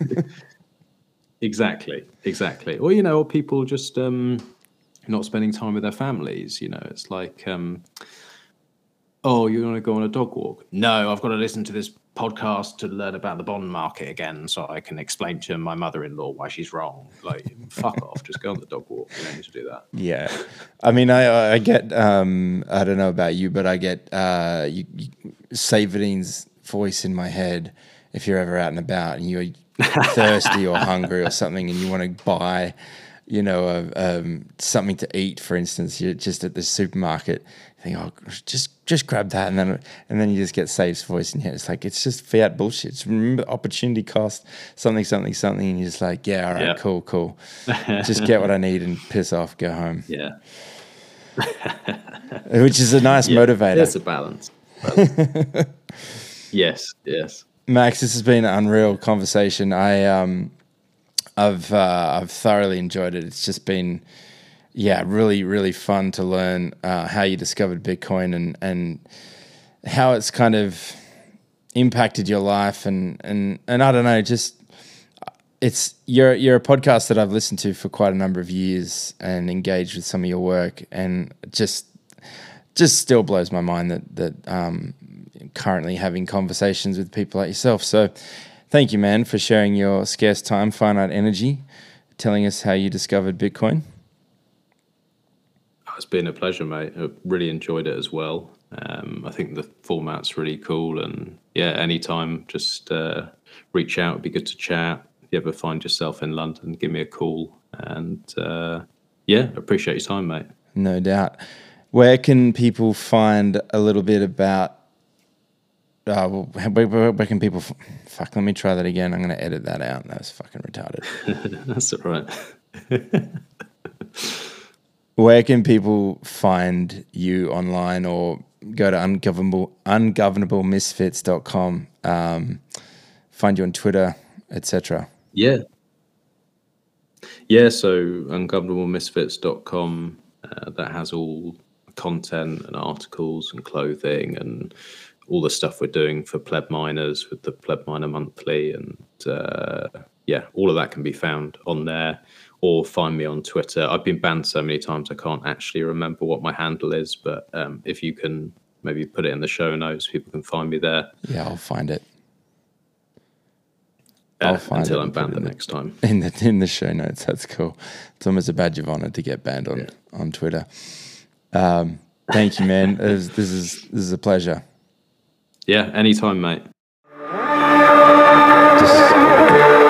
Exactly. Or people just not spending time with their families. It's like, oh, you're going to go on a dog walk? No, I've got to listen to this podcast to learn about the bond market again so I can explain to my mother-in-law why she's wrong. Like, fuck off, just go on the dog walk. You don't need to do that. Yeah. I mean, I get, I don't know about you, but I get Savadine's voice in my head if you're ever out and about and you're thirsty or hungry or something and you want to buy, something to eat, for instance. You're just at the supermarket, you think, oh, just grab that, and then you just get Save's voice in here. It's like, it's just fiat bullshit. It's, remember, opportunity cost, something, and you're just like, yeah, all right, cool. Just get what I need and piss off, go home. Yeah. Which is a nice motivator. It's a balance. Yes. Max, this has been an unreal conversation. I've thoroughly enjoyed it. It's just been, really, really fun to learn how you discovered Bitcoin and how it's kind of impacted your life. And I don't know, just you're a podcast that I've listened to for quite a number of years and engaged with some of your work, and just still blows my mind that currently having conversations with people like yourself. So thank you, man, for sharing your scarce time, finite energy, telling us how you discovered Bitcoin. It's been a pleasure, mate. I really enjoyed it as well. I think the format's really cool, and anytime, just reach out. It'd be good to chat. If you ever find yourself in London, give me a call, and appreciate your time, mate. No doubt. Where can people find a little bit about where can people fuck, let me try that again. I'm going to edit that out. That was fucking retarded. That's all right. Where can people find you online, or go to ungovernablemisfits.com, find you on Twitter, etc.? So ungovernablemisfits.com, that has all content and articles and clothing and all the stuff we're doing for Pleb Miners with the Pleb Miner Monthly, and all of that can be found on there. Or find me on Twitter. I've been banned so many times I can't actually remember what my handle is, but if you can maybe put it in the show notes, people can find me there. Yeah, I'll find it. Until I'm banned the next time. In the show notes. That's cool. It's almost a badge of honor to get banned on Twitter. Thank you, man. This is a pleasure. Yeah, anytime, mate. Just